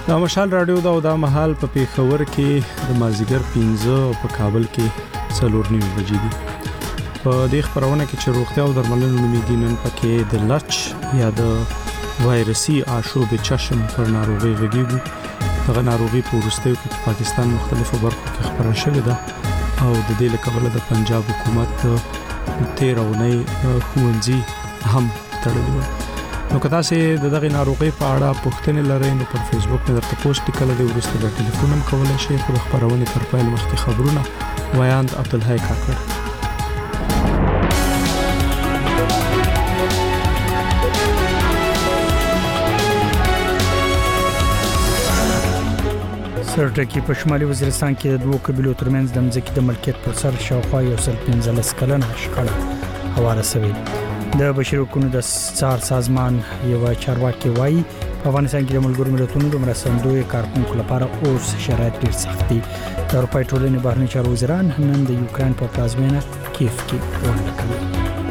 د مشال رادیو دا او د مهال په پیښور کې د مازیګر 15 او په کابل کې 4:30 بجې دي. په دې خبرونه کې چې روغتیا او درملنه نومې دي نن پکې د لچ یا د وایرسي آشوب چشم پر ناروغي غږیږي. دغه ناروغي په وروستیو کې په پاکستان مختلفو برخو کې خبره شوې ده او د دې له کبله د پنجاب حکومت 13 اونۍ ښوونځي هم تړلي وو. نو که تاسو د دغه ناروغي په اړه پوښتنې لرئ نو پر فیسبوک مې درته پوسټ کړل دی، ورسته د ټلیفون هم کولای شئ. خو د خبرونې تر پیل مخکې خبرونه ویاند عبدالحی کاکړ. سرټکی په شمالي وزیرستان کې د دوه قبیلو ترمنځ د مځکې د ملکیت پر سر شاوخوا 115 کلنه شخړه هواره شوې. د بشري حقوقو د څار سازمان یو چارواکي وایي په افغانستان کې د ملګرو ملتونو د مرستندوی کارکونکو لپاره اوس شرایط ډیر سخت دي. د اروپای ټولنې بهرنی چارو وزیران نن د یوکرين په پلازمینه کیف کې غونډه کوي.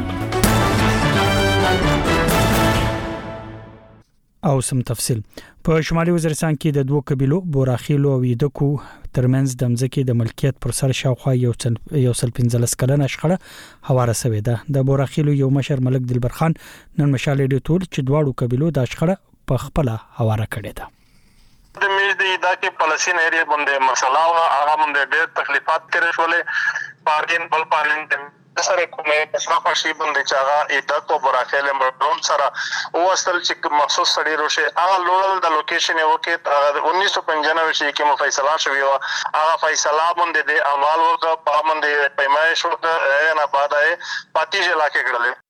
او سم تفصیل په شمالي وزیرستان کې د دوه قبیلو بوراخیلو او یدکو ترمنځ د مځکې د ملکیت پر سر شاوخوا 115 کلنه شخړه هواره شوې ده. د بوراخیلو یو مشر ملک دلبر خان نن مشال ډیو ټول چې دواړو قبیلو د شخړه په خپل هواره کړې ده. د میږدي دا کې پالیسین ایریا باندې مسله هغه باندې ډېر تکلیفات کړې شولې. پارګین بل پالن سره کومه اسراف شي باندې چې هغه د کو براخیل مردوم سره او اصل چې مخصوص سړي روشه هغه لوړل د لوکیشن یو کې 1995 کې فیصله شوی و. هغه فیصله باندې د اعمال ورته په باندې پیمایش ورته نه بعدای پاتې علاقې کړل.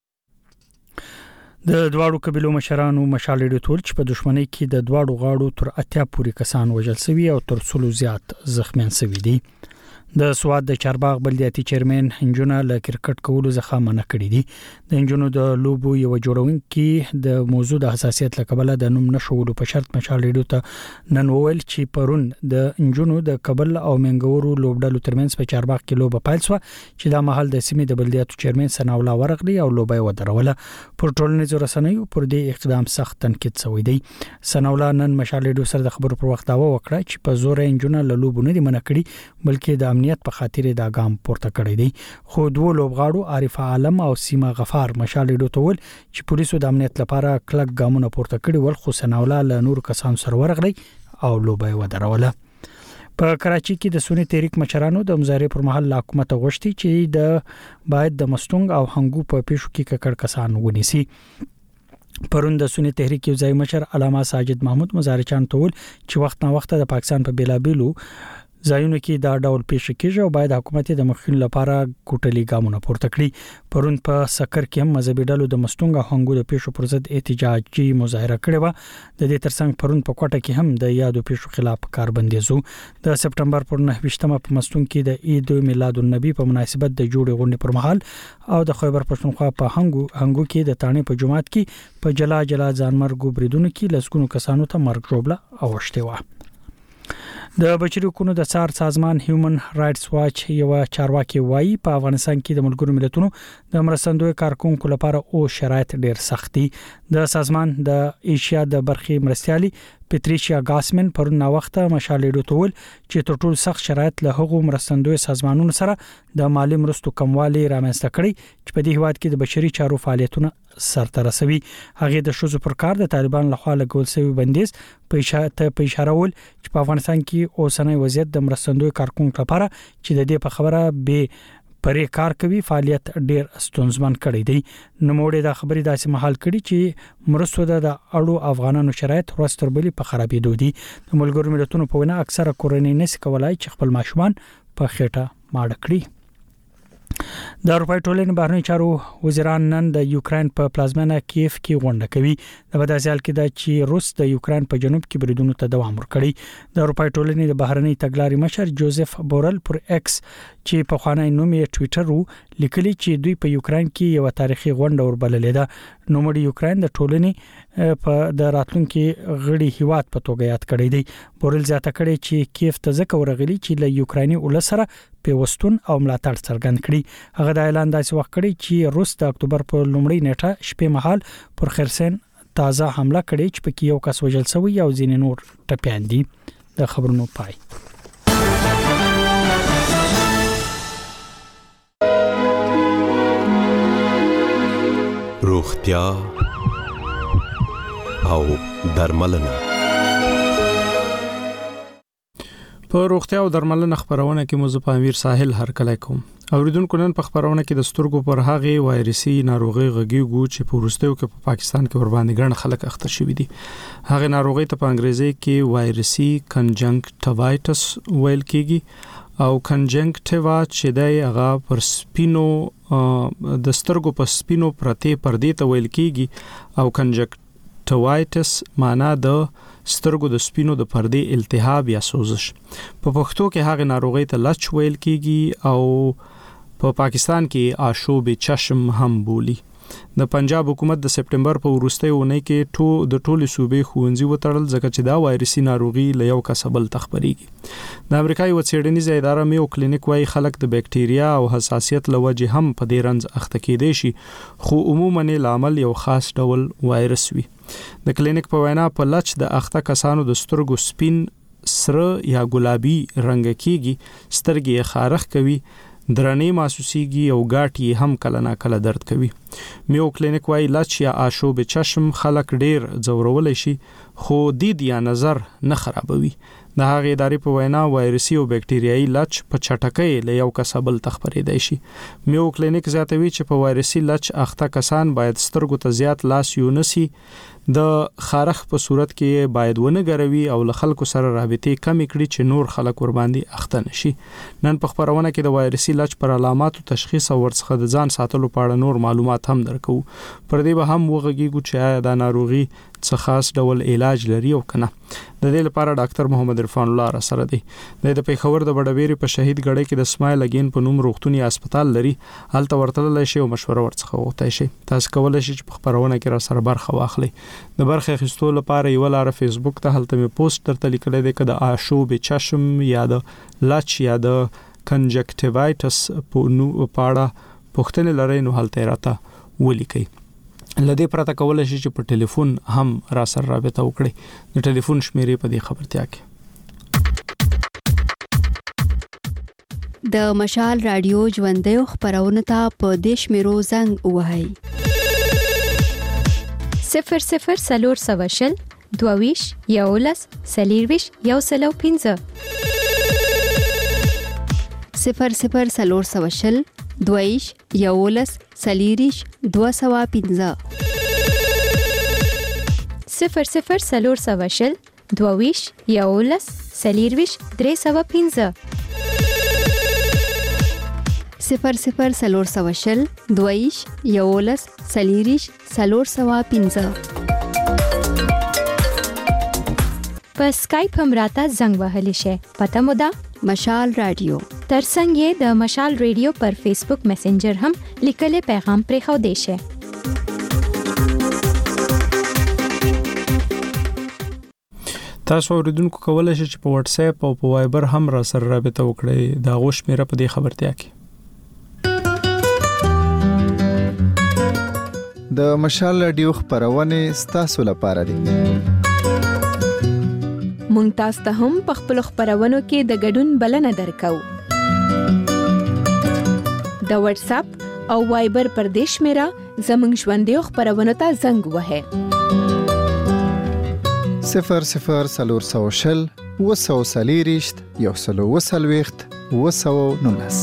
د دواړو قبیلو مشرانو مشال ډیو ټول چې په دښمنۍ کې د دواړو غاړو تر 80 پورې کسان وژل شوي او تر 100 زیات زخمیان شوي دي. د سواد د چارباغ بلدیاتي چیرمن انجونه له کرکټ کولو ځخه منع کړی دي. د انجونو د لوبو یو جوړونکي د موضوع د حساسیت لکبله د نوم نشولو په شرط مشال ډیو ته نن وویل چې پرون د انجونو د کابل او منګورو لوبډلو ترمنځ په چارباغ کې لوبه پیل شو چې د محل د سیمې د بلدیاتو چیرمن سناولا ورغلی او لوبه ودروله. پر ټولنیزو رسنیو پر دې اقدام سخت تنقید شوی دی. سناولا نن مشال ډیو سره د خبرو پر وخت دا وکړه چې په زور انجونه له لوبو نه دی منع کړی بلکې د امنیت په خاطر دا ګام پورته کړی دی. خو دوه لوبغاړو عارف عالم او سیما غفار مشال ډیو ته ول چې پولیسو د امنیت لپاره کلک ګامونه پورته کړي ول خو سناولا له نور کسان سره ورغلی او لوبه ودروله. په کراچي کې د سونی تحریک مشرانو د مظاهره پر مهال حکومت غوښتي چې د باید د مستونګ او هنګو په پیښو کې ککړ کسان ونیسي. پرون د سونی تحریک یو ځای مشر علامه ساجد محمود مزارچان ته ول چې وخت نه وخت د پاکستان په بیلابیلو ځایونو کې دا ډول پیښ کیږي او باید حکومت د مخکین لپاره کوټلي ګامونه پورته کړي. پرون په سکر کې هم مذهبي ډلو د مستونګ هنګو د پیښو پر ضد احتجاجي مظاهره کړې و. د دې ترڅنګ پرون په کوټه کې هم د یادو پیښو خلاف کاربندیزو. د سپټمبر پر 9 په مستونګ کې د عید میلاد النبی په مناسبت د جوړې غونډې پر مهال او د خیبر پښتونخوا په هنګو کې د تانې په جماعت کې په جلا ځانمرګو بریدونو کې لسګونو کسانو ته مرګ ژوبله اوښته و. د بشري حقوقو د څار سازمان هیومن رائټس واچ یو چارواکي وایي په افغانستان کې د ملګرو ملتونو د مرستندوی کارکونکو لپاره او شرایط ډیر سخت دي. د سازمان د ایشیا د برخې مرستيالي پټریشیا ګاسمن پر نو وخت مشال ډیو ټول چې تر ټولو سخت شرایط له هغو مرستندوی سازمانونو سره د مالی مرستو کموالی رامنځته کړي چې په دې هیواد کې د بشري چارو فعالیتونه سرته رسوي. هغه د شوزو پر کار د طالبان لخوا لګول شوی بندیز په اشاره ول چې په افغانستان کې اوسنۍ وضعیت د مرستندوی کارکونکو لپاره چې د دې په خبره به پرې کار کوي فعالیت ډیر ستونزمن کړی دی. نوموړي دا خبرې داسې محل کړي چې مرستو د اړو افغانانو شرایط ورستربلي په خرابېدو دي. د ملګرو ملتونو په وینا اکثره کورنۍ نشي کولای چې خپل ماشومان په خېټه ماړه کړي. د اروپای ټولنې بهرنی چارو وزیران نن د یوکرين په پلازمینه کیف کې غونډه کوي. د بداسیال کې د چې روس د یوکرين په جنوب کې بریدونو ته دوام ورکړي. د اروپای ټولنې د بهرنی تګلارې مشر جوزف بورل پر ایکس چې په خوانای نوم یې ټوئیټر لیکلي چې دوی په یوکرين کې یو تاریخي غونډه وربللې ده. نو مړي یوکرين د ټولنې په د راتلونکو غړي هیواد په توګه یاد کړی دی. بورل زیاته کړی چې کیف ته ځکه ورغلی چې له یوکراني ولسره پیوستون او ملاتړ څرګند کړي. هغه د اعلان داسې وخت کړی چې روس د اکتوبر په لومړۍ نیټه شپې مهال پر خرسن تازه حمله کړې چې پکې یو کس وژل شوی او ځینې نور ټپيان دي. د خبرونو پای. روغتیا او درملنه. په روغتیا او درملنه خبرونه کې مو زه امیر ساحل هرکلی کوم. اوریدونکو نن په خبرونه کې د سترګو پر هغه وایرسي ناروغي غږیږو چې په وروستیو کې په پاکستان کې ور باندې ګڼ خلک اخته شوي دي. هغه ناروغي ته په انګریزي کې وایرسي کنجنکټیوایټس ویل کېږي او کنجنکټیوا چې دی هغه پر سپینو د سترګو په سپینو پرته پردې ته ویل کېږي او کنجنکټیوایټس معنا د سترګو د سپینو د پردې التهاب یا سوزش. په پښتو کې هغه ناروغي ته لچ ویل کېږي او په پاکستان کې آشوب چشم هم بولی. د پنجاب حکومت د سپټمبر په وروستۍ اونۍ کې د ټولو صوبې ښوونځي وتړل ځکه چې دا وایرسي ناروغي له یو کسبل تخبريږي. د امریکایي وڅېړنیزه اداره میو کلینیک وايي خلک د بکټریا او حساسیت لوجه هم په دې رنځ اخته کېدي شي خو عموما لامل یو خاص ډول وایرس وي. د کلینیک په وینا په لچ د اخته کسانو د سترګو سپین سره یا ګلابي رنګ کېږي، سترګې خارخ کوي، درنې محسوسيږي او ګاټي هم کله نا کله درد کوي. میو کلینیک وايي لچ یا آشوب چشم خلک ډیر ځورول شي خو دید یا نظر نه خرابوي. د هغه ادارې په وینا وایرسي او بکټریايي لچ په چټکۍ له یو کسبل تخبرېدای شي. میو کلینیک زیاتوي چې په وایرسي لچ اخته کسان باید سترګو ته زیات لاس یونسي، د خارخ په صورت کې باید ونه ګروي او له خلکو سره رابطې کم کړي چې نور خلک ور باندې اخته نشي. نن په خبرونه کې د وایرسي لچ پر علاماتو تشخیص او ورڅخه د ځان ساتلو په اړه نور معلومات هم درکو. پر دې به هم وغږیږو چې آیا دا ناروغي څه خاص ډول علاج لري او کنه. د دې لپاره ډاکټر محمد عرفان الله را سره دی. د پیښور د بډبېری په شهید ګړی کې د اسماعیل اگین په نوم روغتونی هسپتال لري. هلته ورتللی شي او مشوره ورڅخه وغوښتای شي. تاسو کولای شئ چې په خبرونه کې را سره برخه واخلئ. د برخه اخیستو لپاره یو لار فیسبوک ته هلته می پوسټ درته لیکل دی کده آشوب چشم یا د لچ یا د کنجنکټیوایټس په نو پاړه پوښتنه لري نو هلته راته ولیکئ. لدې پرته کولای شي چې په ټلیفون هم را سره رابطه وکړي. د ټلیفون شمیرې په دې خبرتیا کې د مشال رادیو ژوندۍ خبرونه ته په دیش میرو زنګ وهاي 00 سلور سواشل دوویش یولس سلیرویش یو سلو پینزه 00 سلور سواشل دویش یولس سلیریش 215 00 سلور سواشل دوویش یولس سلیرویش 315 00 سلور سواشل دویش یولس سلیریش 315 په سکایپ هم راته زنګ وهلی شي. پته مو ده مشال رادیو ترڅنګ یې د مشال ریډیو پر فیسبوک میسنجر هم لیکلي پیغام پرې خو دی شي. تاسو اوریدونکو کولای شئ چې په واتس اپ او په وایبر هم را سره رابطه وکړئ. دا غوښ میره په دې خبرتیا کې د مشال رادیو خبرونه ستاسو لپاره دي. مونږ تاسو ته هم په خپل خبرونو کې د ګډون بلنه درکو. د واتس اپ او وایبر پر دیش میرا زمنګ ژوندۍ خبرونه ته زنګ وهه 00 سلور سواشل وسو سلیریشت یو سلو وسلويخت وسو نونس.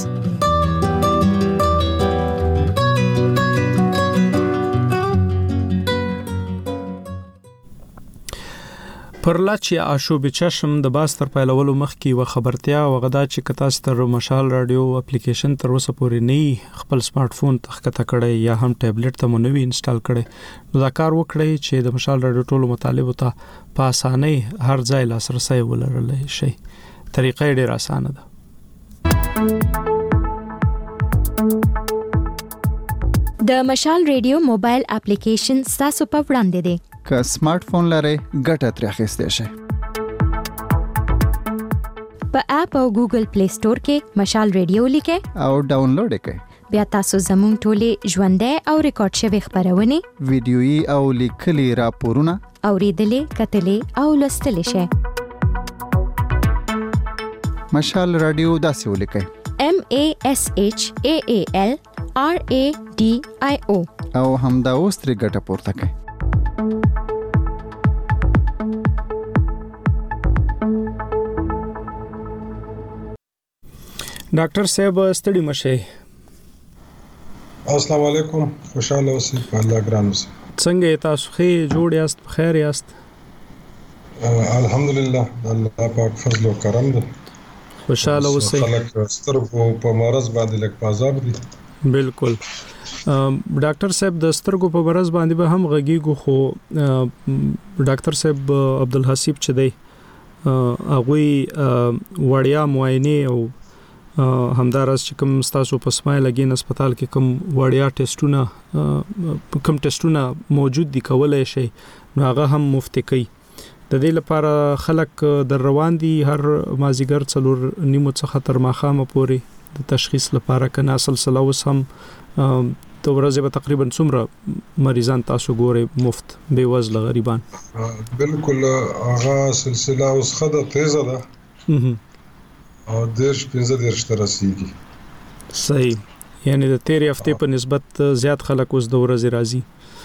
پر لچ یا آشوب چشم د باستر پیلولو مخکې و خبرتیا وغدا چې کتا ستر مشال رادیو اپلیکیشن تر اوسه پورې نه خپل سمارټ فون تخکته کړی یا هم ټابلیټ ته مونږ انسټال کړی نو دا کار وکړئ چې د مشال رادیو ټولو مطالبه ته په اسانۍ هر ځای لاسرسي ولرلی شي. طریقې ډېر اسانه ده. د مشال ریډیو موبایل اپلیکیشن تاسو په وړاندې دی. که سمارټ فون لرئ ګټه ترې اخیستی شئ. په اپ او ګوګل پلی سٹور کې مشال ریډیو لیکئ او ډاونلوډ یې کړئ. بیا تاسو زموږ ټولې ژوندۍ او ریکارډ شوی خبرونه ویډیويي او لیکلي راپورونه اوریدلې کتلې او لوستلې شئ. مشال رادیو داسې ولیکئ: MASHAALRADIO او همدا اوس ترې ګټه پورته کړئ. ډاکټر صاحب ستړي مشه. السلام علیکم، خوشاله اوسئ په الله ګران اوسئ. څنګه تاسو ښه جوړ یاست؟ بخیر یاست؟ الحمدلله، الله پاک فضل او کرم دی. خوشاله اوسئ. خلک سترګو په مرز باندې لک پازاب دي. بالکل. ډاکټر صاحب د سترګو په مرز باندې به هم غږیږو، خو ډاکټر صاحب عبدالحسیب چې دی هغه وړیا معاینه او همدارس چې کوم تاسو په سمایل اگین هسپتال کې کوم وړیا ټیسټونه موجود دي کولای شي، نو هغه هم مفت کوي. د دې لپاره خلک در روان دي هر مازیګر 4:30 څخه تر ماښامه پورې د تشخیص لپاره کنه سلسله اوس هم د ورځې به تقریبا څومره مریضان تاسو ګوري مفت بے وزله غریبان؟ بالکل هغه سلسله اوس خده تیزه ده او 15 تر رسیدي. صحیح، یعنی د تیرې هفته په نسبت زیات خلک اوس د ورځې راځي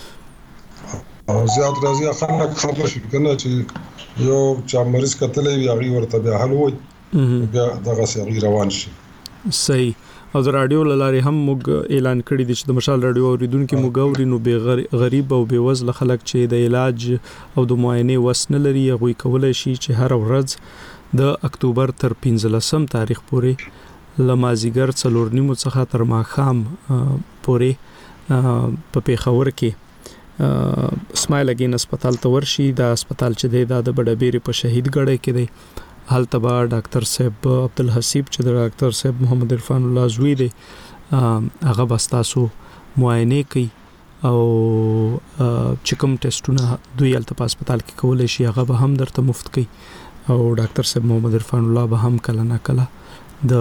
او زیات راځي. خلک خبر شي کنه چې یو چا مریض کتلې وي هغه ورته به حل وي بیا دغه سړي روان شي. صحیح. او د رادیو لارې هم موږ اعلان کړی دی چې د مشال رادیو اوریدونکو موږ اوري نو به غریب او بے وزله خلک چې د علاج او د معاینه وس نه لري هغه کولای شي چې هر ورځ د اکتوبر تر 15 تاریخ پورې لمازیګر 4:30 څخه تر ماښام پورې په پیښور کې سمایل اگین هسپتال ته ورشي. دا هسپتال چې دی د بډابېری په شهید ګړی کې دی. هلته به ډاکټر صاحب عبدالحسیب چې د ډاکټر صاحب محمد عرفان الله زوی دی هغه به تاسو معاینه کوي او چې کوم ټیسټونه دوی هلته په هسپتال کې کولای شي هغه به هم درته مفت کوي او ډاکټر صاحب محمد عرفان الله به هم کله نه کله د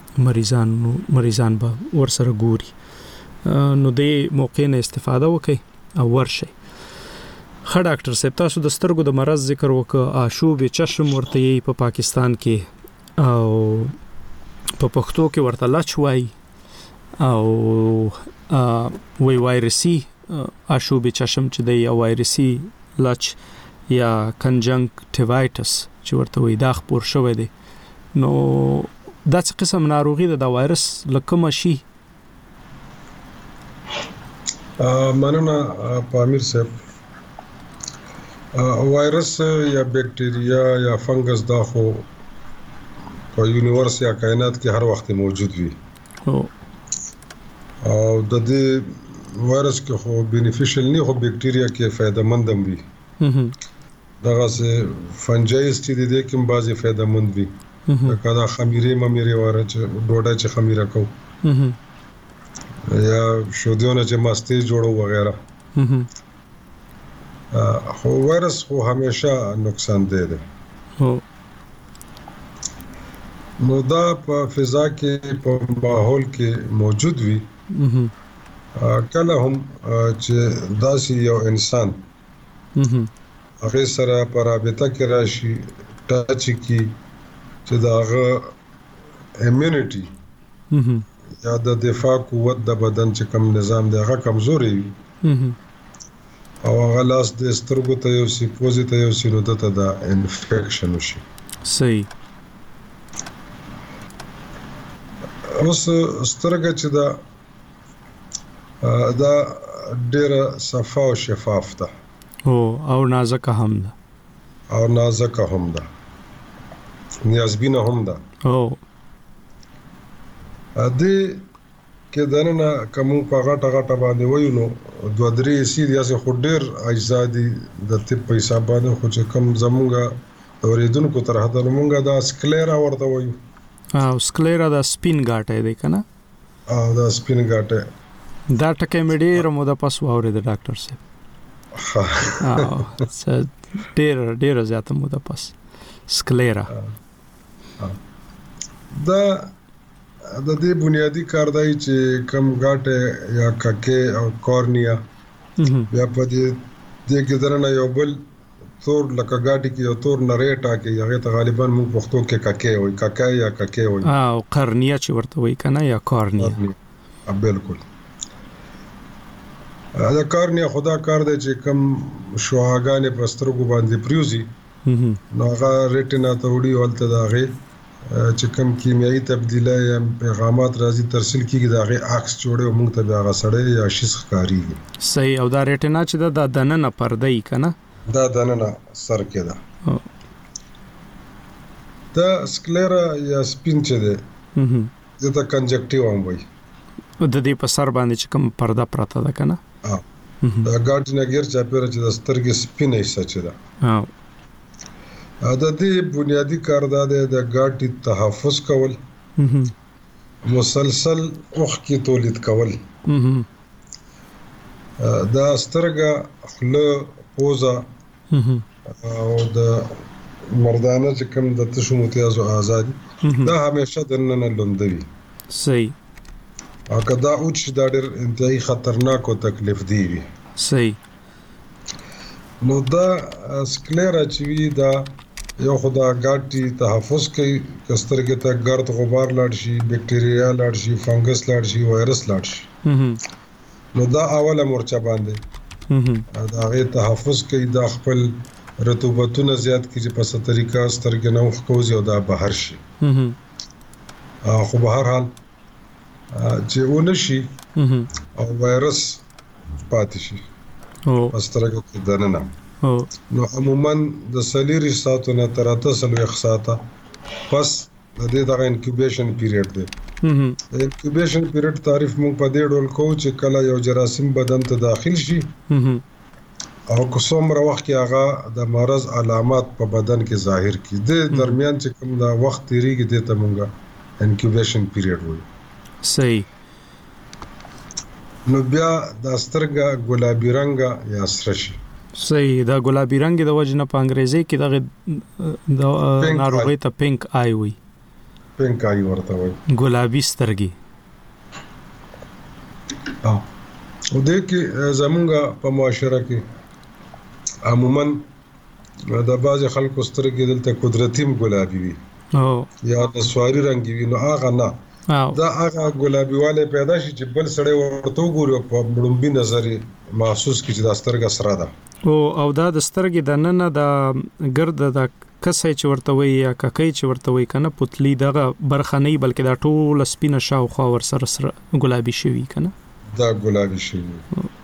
مریضان به ورسره ګوري. نو د موقع نه استفاده وکړئ او ورشئ. خا ډاکټر صاحب تاسو د سترګو د مرض ذکر وکړ، آشوب چشم ورته یې په پاکستان کې او په پښتو کې ورته لچ وای او وی وایرسي آشوب چشم چې دی او وایرسي لچ یا کنجنکټیوایټس چې ورته وی دا خپور شوی دی. نو دا څه قسم ناروغي ده د وایرس لکه شي؟ مننه پامیر صاحب. وایرس یا بیکټیریا یا فنګس دا خو په یونیورس یا کائنات کې هر وخت موجود وي او د دې وایرس کې خو بینیفیشل نه خو بیکټیریا کې فائدہ مند وي. دغه سه فنجایز چې د دې کوم بازي فائدہ مند وي کدا خمیره ممیره واره چې ډوډۍ چې خمیره کو یا شودیونه چې ماستی جوړو وغیرہ. خو وایرس خو همیشه نقصان دی. نو دا په فضا کې په ماحول کې موجود وي. کله هم چې داسې یو انسان هغه سره په رابطه کې راشي ټاچ کی چې داغه ایمونټي یا د دفاع قوت د بدن چې کوم نظام دی هغه کمزوري وي او هغه لاس د سترګو ته یو سی پوزي ته یو سی نو ته دا انفیکشن وشي. صحیح. اوس سترګه چې دا ډېر صفا او شفاف ده او نازکه هم ده نیازبینه هم ده. دې کې دنه کوم په غټه باندې وایو نو 2-3 سیریاسه خو ډېر اجزا دي د طب په حساب باندې خو چې کوم زمونږه اوریدونکو تر حد مونږه دا سکلیرا ورته وایو. سکلیرا دا سپین ګاټه دی کنه؟ دا سپین ګاټه دا ټکه مې ډېر موده پس واورید ډاکټر صاحب. ډېر زیاته موده پس سکلیرا دا د دې بنیادی کار دی چې کم غاټه یا ککه او کورنیا بیا په دې کې درنه یو بل تور لکه غاټي کې یو تور نریټا کې هغه ته غالبا موږ پښتو کې ککه وای ککه یا ککه وای او قرنیا چې ورته وای کنه یا کورنیا بالکل دا کورنیا خدا کار دی چې کم شوهاګانې په سترګو باندې پریوزي نو هغه ریټینا ته وړي ولته دا غي چې کوم کیمیاوي تبدیلی یا پیغامات راځي ترسیل کیږي دا غي عکس جوړي او موږ ته دا غسړې یا شیس ښکاریږي صحیح او دا ریټینا چې دا دننه پرده ای کنه دا دننه سر کې ده دا سکلیرا یا سپین چې ده دا کنجکټیو هم وایي د دې په سر باندې چې کوم پرده پراته ده کنه دا ګاډینه غیر چا پیره چې د سترګې سپینې سچ ده د دې بنیادی کار دا دی د ګاډي تحفظ کول مسلسل اوخ کې تولید کول دا سترګه خله پوزه او د مردانه چې کوم د تشو متیازو آزادي دا همیشه د نن لوندوي صحیح او کدا اوچ دا ډېر انتهایی خطرناک او تکلیف دی وي صحیح نو دا سکلیرا چې وی دا یو خدا ګاټي تحفظ کوي کسترګه ته ګرد غبار لاړ شي بکټیریا لاړ شي فنګس لاړ شي وایرس لاړ شي نو دا اوله مورچه باندې دا غي تحفظ کوي دا خپل رطوبتونه زیات کیږي په څه طریقه سترګې نو خوځي او دا بهر شي خو به هر حال چې ونشي او وایرس پاتې شي او سترګې کې دننه نو عموما د سلیری ساتو نه تر 3 ساعته پس د دې دغه انکیوبیشن پیریډ دی انکیوبیشن پیریډ تعریف موږ په دې ډول کوو چې کله یو جراثیم بدن ته داخل شي او کومره وخت کې هغه د مرض علامات په بدن کې ظاهر کی د درمیان چې کوم دا وخت تیریږي د ته موږ انکیوبیشن پیریډ وایو صحیح نو بیا د سترګه ګلابي رنګ یا سره شي صحیح دا ګلابي رنگ د وجنه په انګریزي کې دغه ناروغي ته پینک آی وي پینک آی ورته وي ګلابي سترګي او د کې زمونږه په معاشره کې عموما د باز خلکو سترګې دلته قدرتي ګلابي وي او یا د سواری رنگ وي نو هغه نه دا هغه ګلابي والے پیدا شي چې بل سړی ورته وګوري په مړومبي نظر محسوس کی چې د سترګه سره ده او دا د سترګې د نن د ګرد د کسې چې ورته وي یا ککې چې ورته وي کنه پتلی دغه برخه نه بلکې دا ټول سپینه شاوخوا ور سره ګلابي شوی کنه دا ګلابي شوی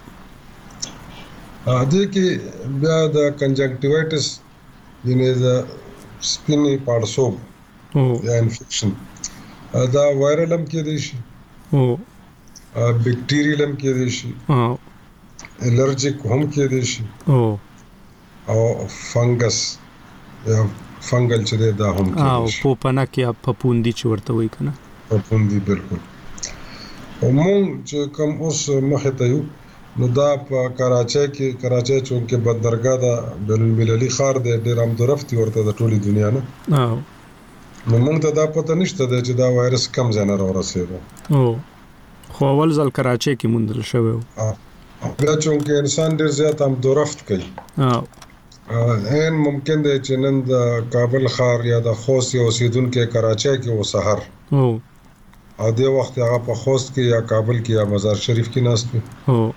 دې کې بیا د کنجنکټیوایټس یعنی د سپینې پړسوب یا انفیکشن دا وایرل هم کې دی شي بیکټیریل هم کې دی شي الرجیک هم کې دی شي او فنګس یا فنګل چې دا هم کې او پوپنه کې پپوندي چې ورته وای کنه پپوندي بالکل او مونږ چې کوم اوس مخه ته یو نو دا په کراچۍ چون کې بندرګاه دا بین المللي ښار دی ډېر امدورفت ورته د ټولي دنیا نه نو مونږ ته دا پته نشته چې دا وایرس کم ځای نه راورسېږي خو اول ځل کراچۍ کې موندل شوی بیا چون کې انسان ډېر زیات امدورفت کوي ان ممکن دی چې نن د کابل ښار یا د خوست یو اوسیدونکو کراچۍ کې و سحر او د وخت هغه په خوست کې یا کابل کې یا مزار شریف کې ناست وي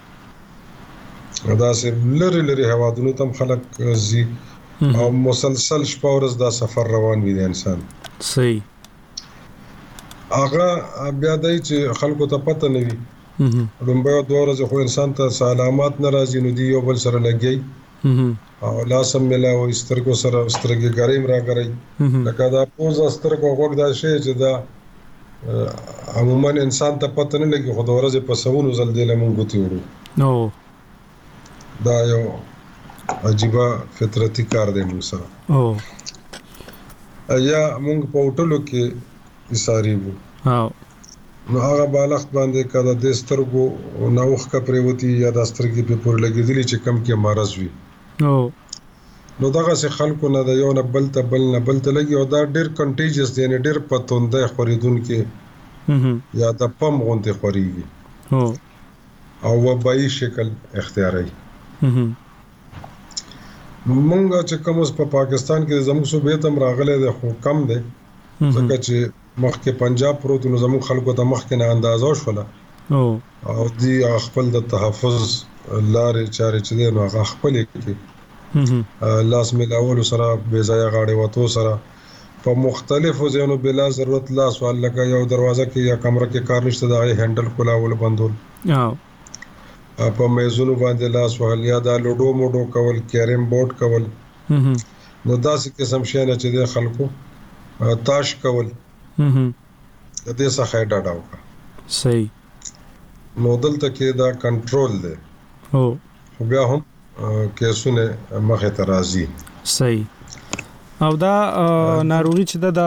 دا سه لری هوادونو تم خلک زی او مسلسل شپه ورځ دا سفر روان وي د انسان صحیح هغه بیا دای چې خلکو ته پته نه وي لومبه دوه ورځې خو انسان ته علامات ناراضي نو دی یو بل سره لګي او لاسم ملاو سترګو سره سترګې ګریم راګري لکه دا پوز سترګو وګ دا شی چې دا عموما انسان ته پته نه لګي خو د ورځې په سونو زل دی لمون غوتی ورو نو دا یو عجیب فطرتي کار دی موږ سره یا موږ په هوټلو کې اساري وو نو هغه بالغ باندې کله د سترګو نوخ کا پریوتی یا د سترګې په پور لګیدلی چې کم کې مرز وي نو دغه څه خلکو نه د یو نه بل ته لګي او دا ډېر کنټیجس دی نه ډېر پتوندې خوريدون کې یا د پم غونډه خوريږي او وبایي شکل اختیاري مونږ چې کوم اوس په پاکستان کې زموږ صوبې ته راغلي د خو کم دي ځکه چې مخکې پنجاب پروت نو زموږ خلکو ته مخکې نه اندازو شوله او دی خپل د تحفظ لارې چارې چې نو هغه خپل کې لاس ملاول سره بے ځای غاړې وته سره په مختلفو ځایونو بلا ضرورت لاس وال لګا یو دروازه کې یا کمره کې کار نشته دا هندل کولاول بندول په میزونو باندې لاس وهل یا دا لوډو موډو کول کیرم بورډ کول نو داسې قسم شي نه چې د خلکو تاش کول د دې څخه ډاډه وکړه صحیح نو دلته کې دا کنټرول دی خو بیا هم کیسونه مخه ته راځي صحیح او دا ناروغي چې دا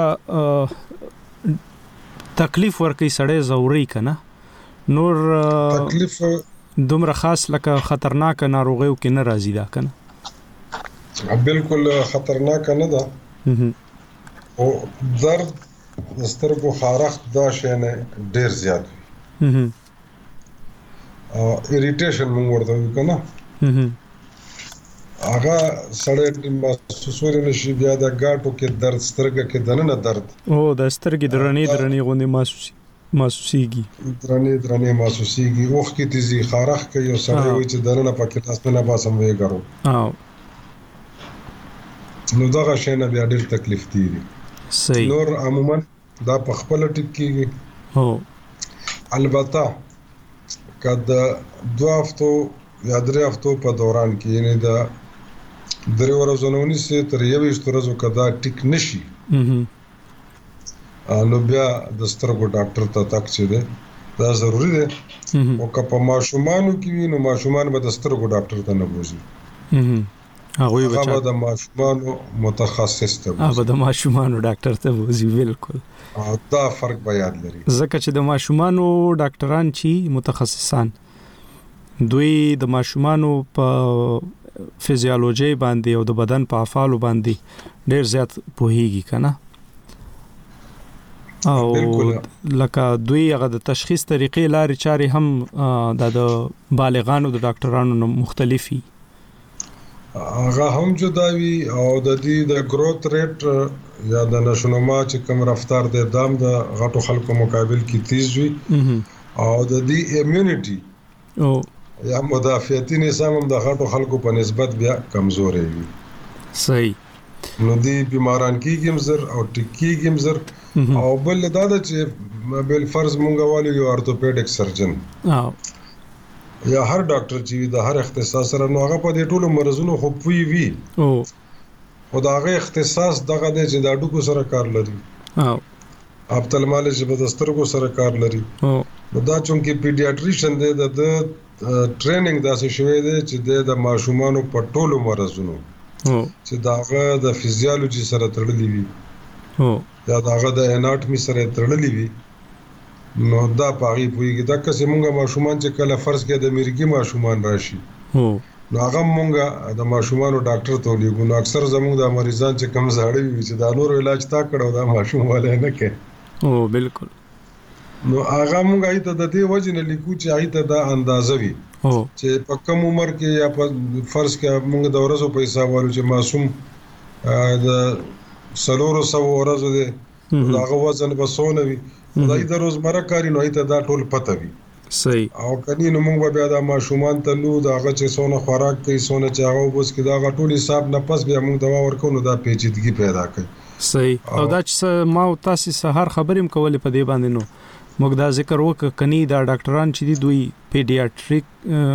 تکلیف ورکړي سړی ضروري کنه نور تکلیف دومره خاص لکه خطرناک ناروغیو کې نه راځي دا کنه بالکل خطرناک نه ده او درد سترګو خارښت دا شی نه ډیر زیات اریټیشن موږ ورته وایو کنه هغه سړی محسوسول نشي بیا د ګاټو کې درد سترګه کې دننه درد د سترګې درنې غوندې محسوسيږي درنې محسوسيږي اوخ کې تیزی خارخ کوي او سړی وایي چې دننه پکې تاسو نه باسم ویګرو نو دا شي نه بیا ډېر تکلیف دی صحیح نور عموما دا په خپل ټیک کېږي البته کله 2 هفتو یا 3 هفتو په دوران کې یعنی دا 3 ورځې نونیسه تر 21 ورځې کدا ټیک نشي نو بیا د سترګو ډاکټر ته تک چي ده دا ضروری ده او که په ماشومانو کې نو ماشومان به د سترګو ډاکټر ته نه بوزي هغه د ماشومانو متخصص ته هغه د ماشومانو ډاکټر ته بوزي بالکل دا فرق به یاد لري ځکه چې د ماشومانو ډاکټران چی متخصصان دوی د ماشومانو په فزیولوژي باندې او د بدن په افعالو باندې ډېر زیات پوهیږي کنه او لکه دوی هغه د تشخیص طریقې لارې چارې هم د بالغانو د ډاکټرانو مختلفي هغه هم جداوي او د دې د گروث ریټ یا د نشونما چې کوم رفتار د دام د غټو خلکو مقابل کې تیز وي او د دې ایمونټي او یا مدافعتي نظام هم د غټو خلکو په نسبت بیا کمزوري وي صحیح نو دې بیماران کېږي زر او ټکیږي زر او بل دا چې بل فرض مونږ والو یو ارتوپیډک سرجن یا هر ډاکټر چې د هر اختصاص سره نو هغه په دې ټولو مرزونو خو پوي وي او دا هغه اختصاص دغه د چې د اډوکو سره کار لري اپتلمالوژي په دسترګو سره کار لري نو دا چونکه پیډیاټریشن دی د ټریننګ داسې شوی دی چې د ماشومانو په ټولو مرزونو چې داغه د فزیولوژي سره تړلې وي یا داغه د اناټمي سره تړلې وي نو دا پاغي پويږي دا که څنګه ماشومان چې کله فرض کې د امریکای ماشومان راشي نو هغه مونږه د ماشومانو ډاکټر ته لیکو نو اکثر زموږ د مریضان چې کم زاړه وي چې دا نور علاج تا کړو دا ماشوم والے نه کوي بالکل نو هغه مونږه ایته د دې وجه نه لیکو چې ایته دا اندازه وي چې په کم عمر کې یا په فرض کې مونږ د ورځو په حساب والو چې معصوم د سلورو سو ورځو د هغه وزن بسونه وي دا د روزمره کاری نو ایته دا ټول پته وي صحیح او کني نو موږ بیا د ماشومان ته نو دا هغه چې سونه خوراک کوي سونه چې هغه وبس کې دا ټول حساب نه پس بیا موږ دوا ورکو نو دا پیچیدګي پیدا کوي صحیح او دا چې ما او تاسو سهار خبرېم کولې په دې باندې نو موږ دا ذکر وک کني دا ډاکټران چې دی دوی پیډیاټریک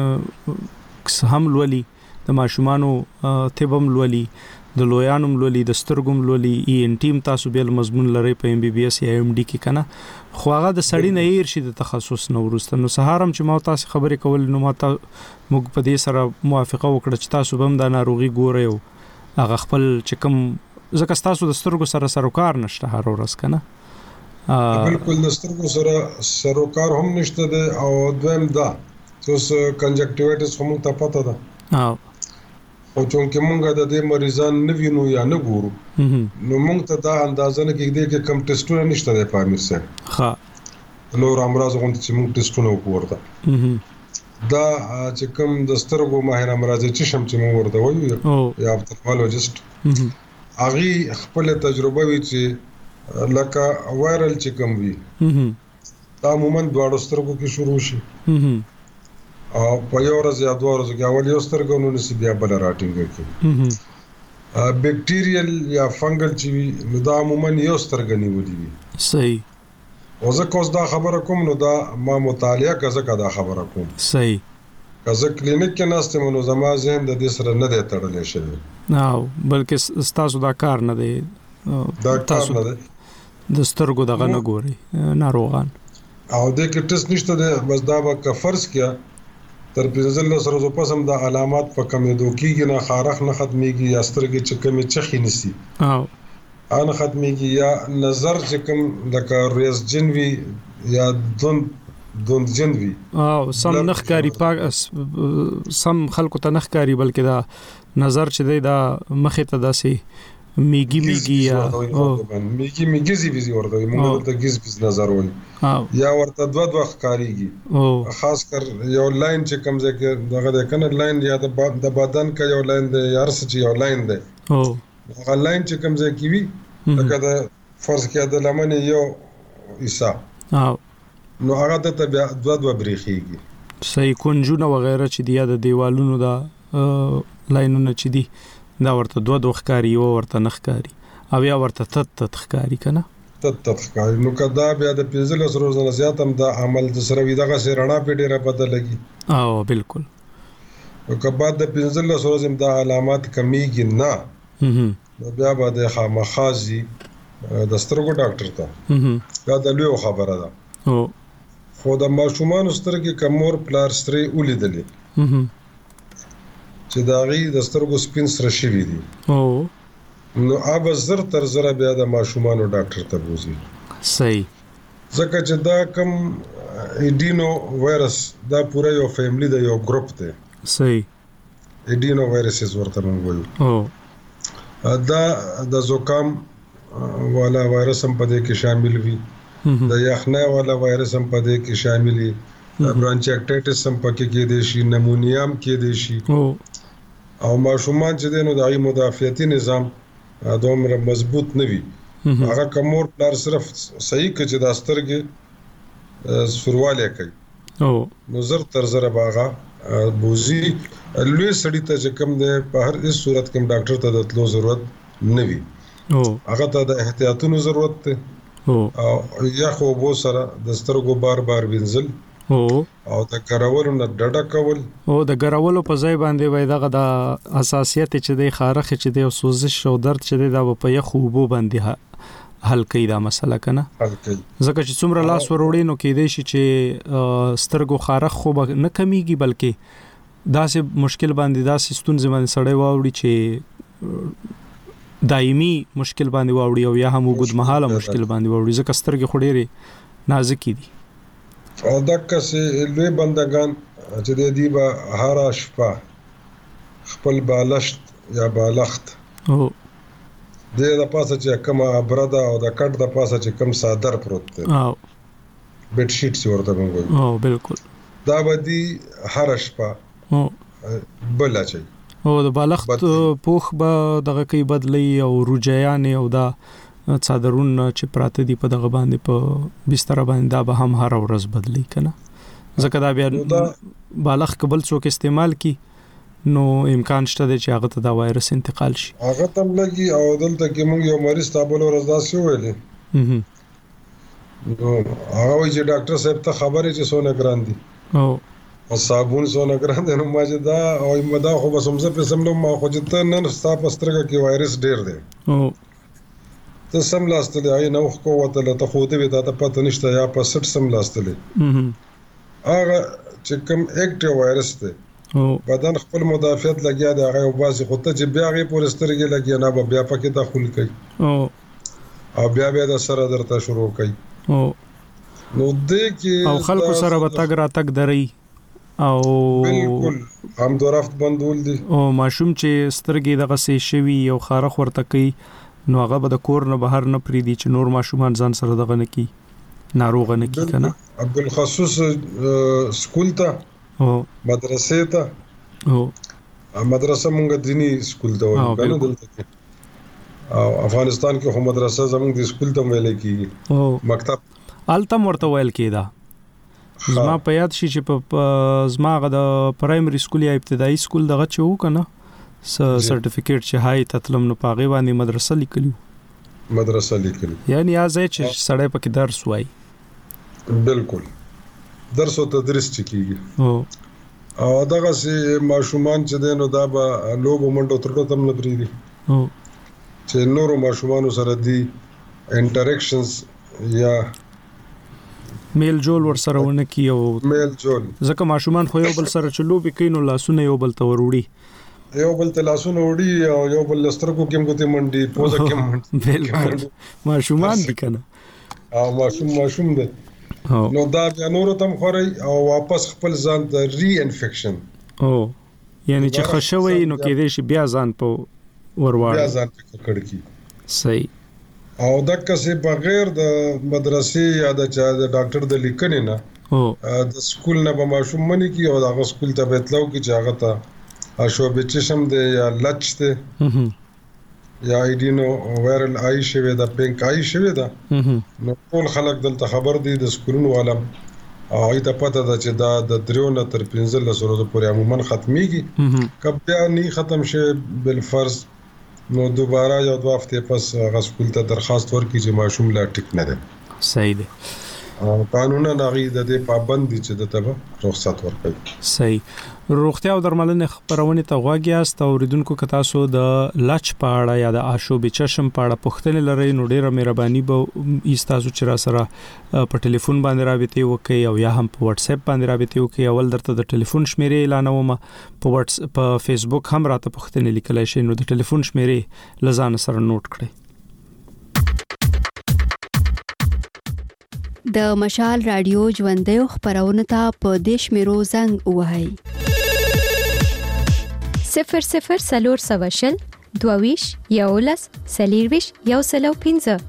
هم لولي د ماشومانو طبم لولي د لویانم لولي د سترګم لولي ان ټیم تاسو بیل مضمون لري په ام بي بي اس یا ام ډي کې کنه خو هغه د سړی نه هیر شي د تخصص نو ورسته نو سهارم چې ما تاسو خبرې کول نو ما ته موږ په دې سره موافقه وکړه چې تاسو هم د ناروغي ګورئ هغه خپل چې کوم ځکه تاسو د سترګو سره سروکار نشته هر ورځ کنه بالکل د سترګو سره سروکار هم نشته ده او دویم دا چې کنجکټیوایټس هم ته پته ده او چونکه مونږه د دې مریضان نه وینو یا نه ګورو نو مونږ ته دا اندازه نه کېږي چې کم ټیسټونه نشته د پامیر سره نور امراض غونډه چې موږ ټیسټونه وکړو دا چې کوم د سترګو ماهر امراض چې شم چې موږ ورته وایو یا اپتالمولوژیست هغه خپل تجربه وی چې لکه وایرل چې کوم وی دا عموما دواړو سترګو کې شروع شي او په یو ورځ یا دوه ورځې کې اول یو سترګو نو نسی بیا بل راټینګ کی بیکټیریل یا فنګل چې وی نو دا عموما یو سترګ نیولې وي صحیح او زه کوم دا خبره کوم نو دا ما مطالعه کزه دا خبره کوم صحیح کزه کلینیک کې ناستم نو زما ذهن د دې سره نه دی تړلې شوی نه بلکې تاسو دا کار نه دی دا کار نه دی د سترګو دغه نه ګوري ناروغان او د کې ټیسټ نشته دی بس دا به فرض کیا تر 15 سره پسم دا علامات په کمیدو کېږي نه خارخ نه ختميږي یا سترګې چې کمی چخي نسی ان ختميږي یا نظر چې کوم لکه ریس جنوي یا دوند جنوي سم نخکاری پاک سم خلکو ته نخکاری بلکې دا نظر چې دی دا مخې ته داسې میږي یا میږي زی ورته موږ ته گیز نظر وایي یا ورته دوه ښکاریږي خاص کر یو لاین چې کوم ځکه دغه کنه لاین یا د بدن کا یو لاین دی یا رس چې یو لاین دی هغه لاین چې کوم ځای کې وي لکه د فرض کې د لمن یو حصہ نو هغه ته بیا دوه بریخيږي صحیح کونجونه وغیرہ چې دی د دیوالونو دا لاینونه چې دی دا ورته دوه ښکاری او ورته نخکاری او یا ورته تت ښکاری کنه تت ښکاری نو کدا بیا د 15 ورځې زیات هم دا عمل د سره وی دغه سره رڼا په ډیره بدلږي او بالکل او کبا د 15 ورځې دا علامات کمیږي نه نو بیا به د خامخازي د سترګو ډاکټر ته دا د لوی خبره ده خو د ماشومان سترګې کمور پلار ستري ولیدلې چې دا غي د سترګو سپین سره شوی دي نو اوب زر تر زر بیا د ماشومان ډاکټر ته بوزي صحیح ځکه چې دا کم ایډینو وایرس دا پوره یو فیملی د یو ګروپ ته صحیح ایډینو وایرسز ورته موږ دا د زکام والا وایرس هم پدې کې شامل وي د یخنۍ والا وایرس هم پدې کې شامل وي برانچایټایټس هم پکې کې دي شي نمونیا هم کې دي شي او ماشومان چې دینو د مدافعتي نظام دومره مضبوط نه وي هغه کومور پلار صرف صحیح کې چې د سترګې سرواله کوي نو زر تر زر باغه بوزي لوی سړی ته چې کوم ده په هر هیڅ صورت کې ډاکټر ته د تلو ضرورت نه وي هغه ته د احتیاطونو ضرورت ده او یا خو بو سره د سترګو بار وینځل او د ګرولو نه ډډه کول او د ګرولو په ځای باندې وای دغه د حساسیت چې د خارخ چې د سوزش او درد چې د په یخو بو باندې حل کوي دا مسله کنه حل کوي ځکه چې څومره لاس وروړي نو کې دی چې سترګو خارخ خو نه کمیږي بلکې داسې مشکل باندې داسې ستونزې باندې سړی واوړي چې دایمي مشکل باندې واوړي او یا هم وګد مهاله مشکل باندې واوړي ځکه سترګې خډيري نازکې دي او دغه سه لوی بندگان چې د دې به هر شپه خپل بالشت یا بالخت د پاسه چې کومه برده او د کټ د پاسه چې کوم صادر پروت دی بیډ شیټ سی ورته موږ او بالکل دا بدی هر شپه بل اچي او د بالښت پوخ به دغه کوي بدلی او روجیان او دا صادرون چې پراته دي په دغه باندې په بستر باندې دا به هم هر ورځ بدلی کنه ځکه دا بیا بالښت قبل څوک استعمال کی نو امکان شته چې هغه ته دا وایرس انتقال شي هغه تم لګي او دلته کې موږ یو مریض تابل ورځ داسې ویلې نو هغه چې ډاکټر صاحب ته خبرې چې سونه ګران دي او صابون سونه ګران دي نو ماجه دا او مدا خو بس هم زه په سملو ما خو چې نن ستا پسترګه کې وایرس ډیر دی ته سم لاستلې آی نو خو وته ته خو دې ته پته نشته یا په 60 سم لاستلې هغه چې کوم اکټیو وایرس دی بدن خپل مدافعت لګیا دی هغه وباسي خو ته چې بیا غي پورسترګي لګیا نه بیا پکې داخل کوي او بیا د سره درته شروع کوي نو دې کې او خلکو سره وتاګ راتګ دري او بالکل هم درافت بندول دي او ماشوم چې سترګې دغه سي شوی او خارخ ورته کوي نو هغه به د کور نه بهر نه پریدي چې نور ماشومان ځان سره دغه نه کوي ناروغ نه کی کنه بالخصوص سکول ته او مدرسې ته او مدرسه مونږ دینی سکول ته وایو کنه دلته او افغانستان کې هم مدرسه زموږ د سکول ته ویل کیږي او مکتب التم ورته ویل کیدا زما په یاد شي چې په زما غ د پرایمري سکول یا ابتدایي سکول دغه چو کنه سرټیفیکیټ چې هاي تطلم نو پاغي باندې مدرسه لیکلو یعنی ازای چې سړی پکې درس وای بالکل درس او تدریس چکیږي او دغه سي ماشومان چې دینو دا به لوګو منډو ترټو تم نه پریدي چې نورو ماشومانو سره دی انټریکشنز یا میل جول ور سره ونه کیو میل جول ځکه ماشومان خو یو بل سره چلو به کینو لاسونه یو بل ته وروړي یو بل ته لاسونه وړي او یو بل لسترګو کې موږ ته منډي پوزه کې منډي بالکل ماشومان دي کنه او ماشوم دي نو دا بیا نور تم خوري او واپس خپل ځان ته ری انفیکشن او یعنی چې خښوي نو کې دې شي بیا ځان په ورواړ بیا ځان په کړکی صحیح او دغه څه بغیر د مدرسې یا د ډاکټر د لیکنې نه د سکول نه به ماشوم منی کی او د سکول ته بتلو کی چې هغه ته اشوبې چشم دی یا لچ دی یا ایډینو وایرل آی شوی دا پینک آی شوی دا نو ټول خلک دلته خبر دي د سکولونو عالم او ایته پته ده چې دا د 3 نه تر 15 ورځې پورې عموما ختميږي کله بیا نه ختم شي بل فرض نو دوباره یو 2 هفته پس غسکول ته درخواست ورکړي چې ماشوم لا ټیک نه ده صحیح ده قانونا نغې د دې پابند دي چې د تبه رخصت ورکړي صحیح روغتیا او درملنې خبرونه ته غواګیاست اوریدونکو کتا سو د لچ پاړه یا د آشوب چشم پاړه پښتنه لري نو ډیره مهرباني به ایستاسو چې را سره په ټلیفون باندې رابطه وکي او یا هم په واتس اپ باندې رابطه وکي اول درته د ټلیفون شمیرې اعلانوم په واتس په فیسبوک هم راته پښتنه لیکلای شي نو د ټلیفون شمیرې لزان سره نوٹ کړئ د مشال رادیو ژوندې خبرونه ته په دیش میرو زنګ وهاي 00 سلور سواشل دوویش یولس سلیرویش یوسلو 15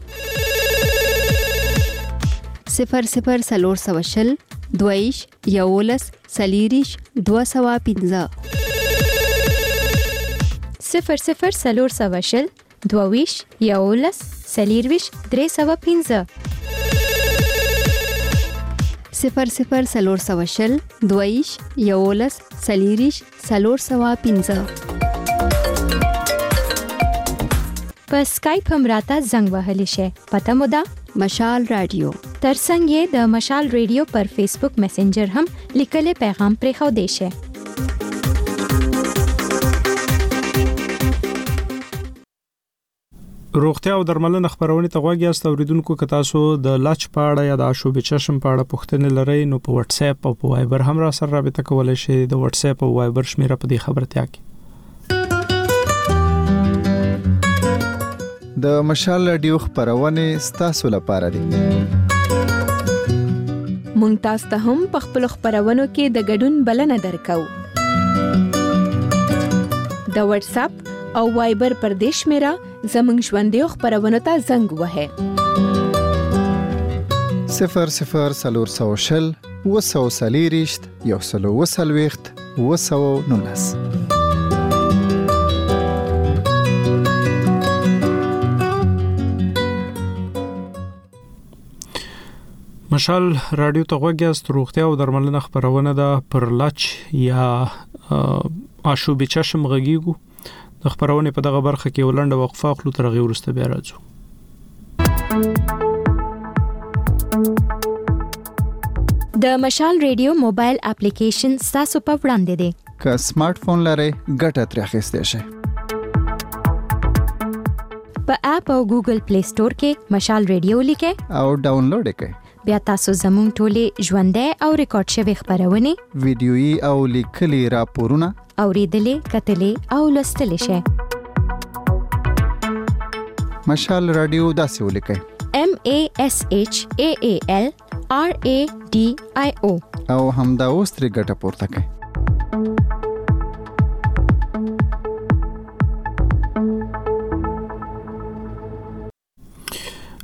00 سلور سواشل دوویش یولس سلیریش 215 00 سلور سواشل دوویش یولس سلیرویش 315 00 سلور سواشل دویش یولس سلیریش سلور سوا 15 په سکایپ هم راته زنګ وهلی شي پته مو ده مشال رادیو ترڅنګ یې د مشال رادیو پر فیسبوک میسنجر هم لیکلي پیغام پرې خو دی شي روغتیا او درملنه خبرونه ته غواګیاست اوریدونکو کتا سو د لچ پاړه یا د آشوب چشم پاړه پښتنه لري نو په واتس اپ او په وایبر هم را سره رابطه کولای شي د واتس اپ او وایبر شمیره په دې خبرتیا کې د مشال رادیو خبرونه ستاسو لپاره دي مونږ تاسو ته هم په خپل خبرونو کې د ګډون بلنه درکو د واتس اپ او وایبر پر دیش میرا زمنګ ژوندې خبرونه ته زنګ وهه 00 سلور سوشل وسو سلیریشت یو سلو وسلويخت وسو نونس مشال رادیو ته غوږیاست روغتیا او درملنه خبرونه ده پر لچ یا آشوب چشم غږیږو د خبرونه په دغه برخه کې ولنډه وقفه خلو تر غي ورسته بیا راځو د مشال رادیو موبایل اپلیکیشن تاسو په وړاندې دی که سمارټ فون لرئ ګټه ترې اخیستئ شئ په اپ او ګوګل پلی سٹور کې مشال رادیو لیکئ او ډاونلوډ کړئ بیا تاسو زموږ ټولې ژوندۍ او ریکارډ شوی خبرونه ویډیويي او لیکلي راپورونه اوریدلې کتلې او لوستلې شئ مشال رادیو داسې ولیکئ MASHAALRADIO او همدا اوس ترې ګټه پورته کړئ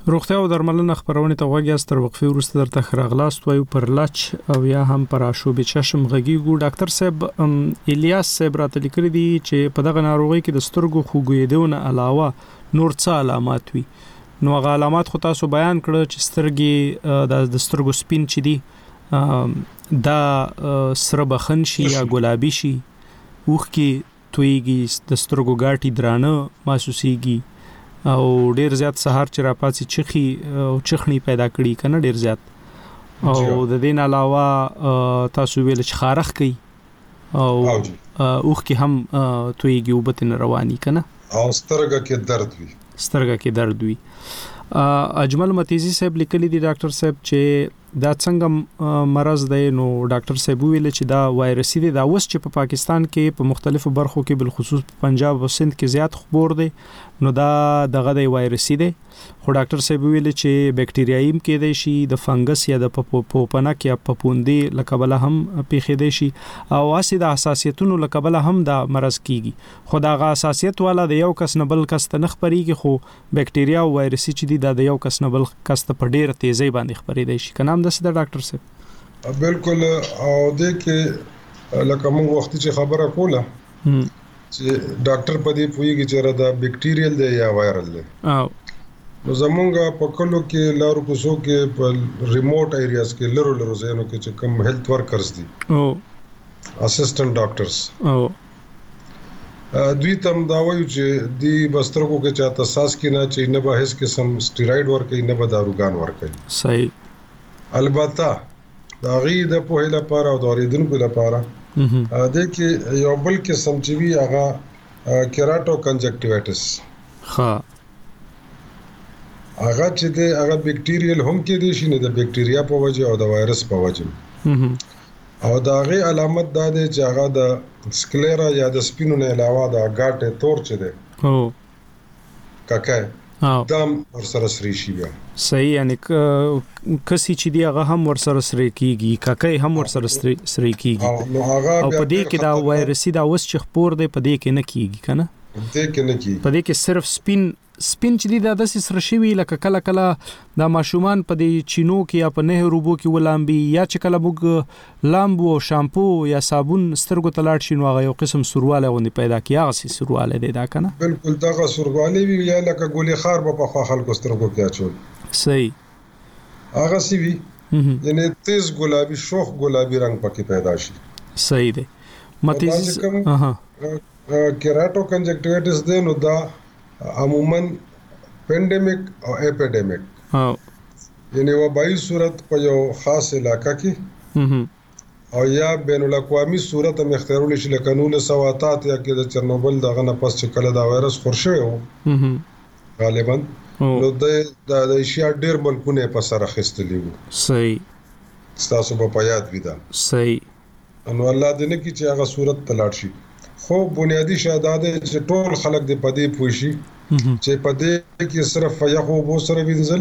روغتیا او درملنه خبرونه ته وګیاست تر وقفه وروسته درته خراغلاست وایو پر لچ او یا هم پر آشوب چشم غږیږو ډاکټر صاحب الیاس صاحب راته لیکلي دي چې په دغه ناروغي کې د سترګو خوګېدونه علاوه نور څه علامات وي نو هغه علامات خو تاسو بیان کړل چې سترګې د سترګو سپین چي دي دا سره بخن شي یا ګلابي شي اوخ کې تویږي د سترګو غاټي درانه محسوسيږي او ډیر زیات سحر چې را پاتې چخي او چخنی پیدا کړي کنه ډیر زیات او د دین علاوه تاسو ویل چې خارخ کوي او اوخ کې هم تویږي او بتن رواني کنه او سترګه کې درد وي اجمل متیزی صاحب لیکلي دي ډاکټر صاحب چې دا څنګه مرض دی نو ډاکټر صاحب ویل چې دا وایرسي دی دا اوس چې په پاکستان کې په مختلفو برخو کې بل خصوص په پنجاب او سند کې زیات خبر دی نو دا دغه دی وایرسي دی خو ډاکټر صاحب ویل چې بکټریایي کې دی شي د فنګس یا د پوپنک یا پپوندي لکبله هم پیښې دی شي او اسې د حساسیتونو لکبله هم دا مرض کیږي خو دا غا حساسیت والا د یو کس نه بل کس ته نه خبريږي خو بکټریا او وایرسي چې دی د یو کس نه بل کس ته په ډیره تیزی باندې خبرې دی شي کنه د ډاکټر صاحب بالکل او د کې لکه موږ وخت چې خبره کوله چې ډاکټر په دې پوېږي چې دا بکټیریل دی یا وایرل دی نو زمونږ په کلو کې لارو کوڅو کې په ریموټ ایریاز کې لرو ځایونو کې چې کوم هیلث ورکرز دي او اسسټنټ ډاکټرز دوی تم دا وایي چې دی بسترګو کې چاته ساس کې نه چې نه به هیڅ قسم سټیراید ورکړي نه به داروګان ورکړي صحیح البته دا غي د په لپاره او د اوریدونکو لپاره د کې یو بل قسم چې وی هغه کیراټو کنجکټیوایټس ها هغه چې د هغه بکټیریل هم کې دي شي نه د بکټیریا په وجه او د وایرس په وجه او دا غي علامت دا ده چې هغه د سکلیرا یا د سپینو نه علاوه د غاټه تور چي ده او کاکای دم ورسره سری شي بیا صحیح یعنی کسي چې دی هغه هم ورسره سری کیږي کاکای هم ورسره سری کیږي او په دې کې دا وایرسي دا اوس چې خپور دی په دې کې نه کیږي کنه په دې کې صرف سپین چې دی دا د سره شوی لکه کله کله دا ماشومان په دې چینو کې یا په نهر روبو کې ولامبي یا چې کله موږ لامبو او شامپو یا صابون سترګو تلاړ شي نو هغه یو قسم سرواله غوندي پیدا کیږي سي سرواله دی دا کنه بالکل دا سرواله وی یا لکه ګولې خار په خلکو سترګو کې اچول صحیح هغه سی وی یعنی تیز ګلابي شوخ ګلابي رنگ پکې پیدا شي صحیح دی متیز کیراټو کنجکټیوایټس دی نو دا عموما پینډیمک او اپیډیمک یعنی وبایي صورت په یو خاص علاقہ کې او یا بین الاقوامي صورت هم اختیارول شي لکه 1987 یا کې د چرنوبل دغه نه پس چې کله دا وایرس خورشه وو غالبا نو د ایشیا ډیر ملکونه په سر اخیستلی وو صحیح تاسو په یاد ویدا صحیح نو الله دې نه کی چې هغه صورت تلاړ شي خو بنیادی شهادت چې ټول خلک د پدې پوښي چې پدې کې صرف یخو بو سره وینځل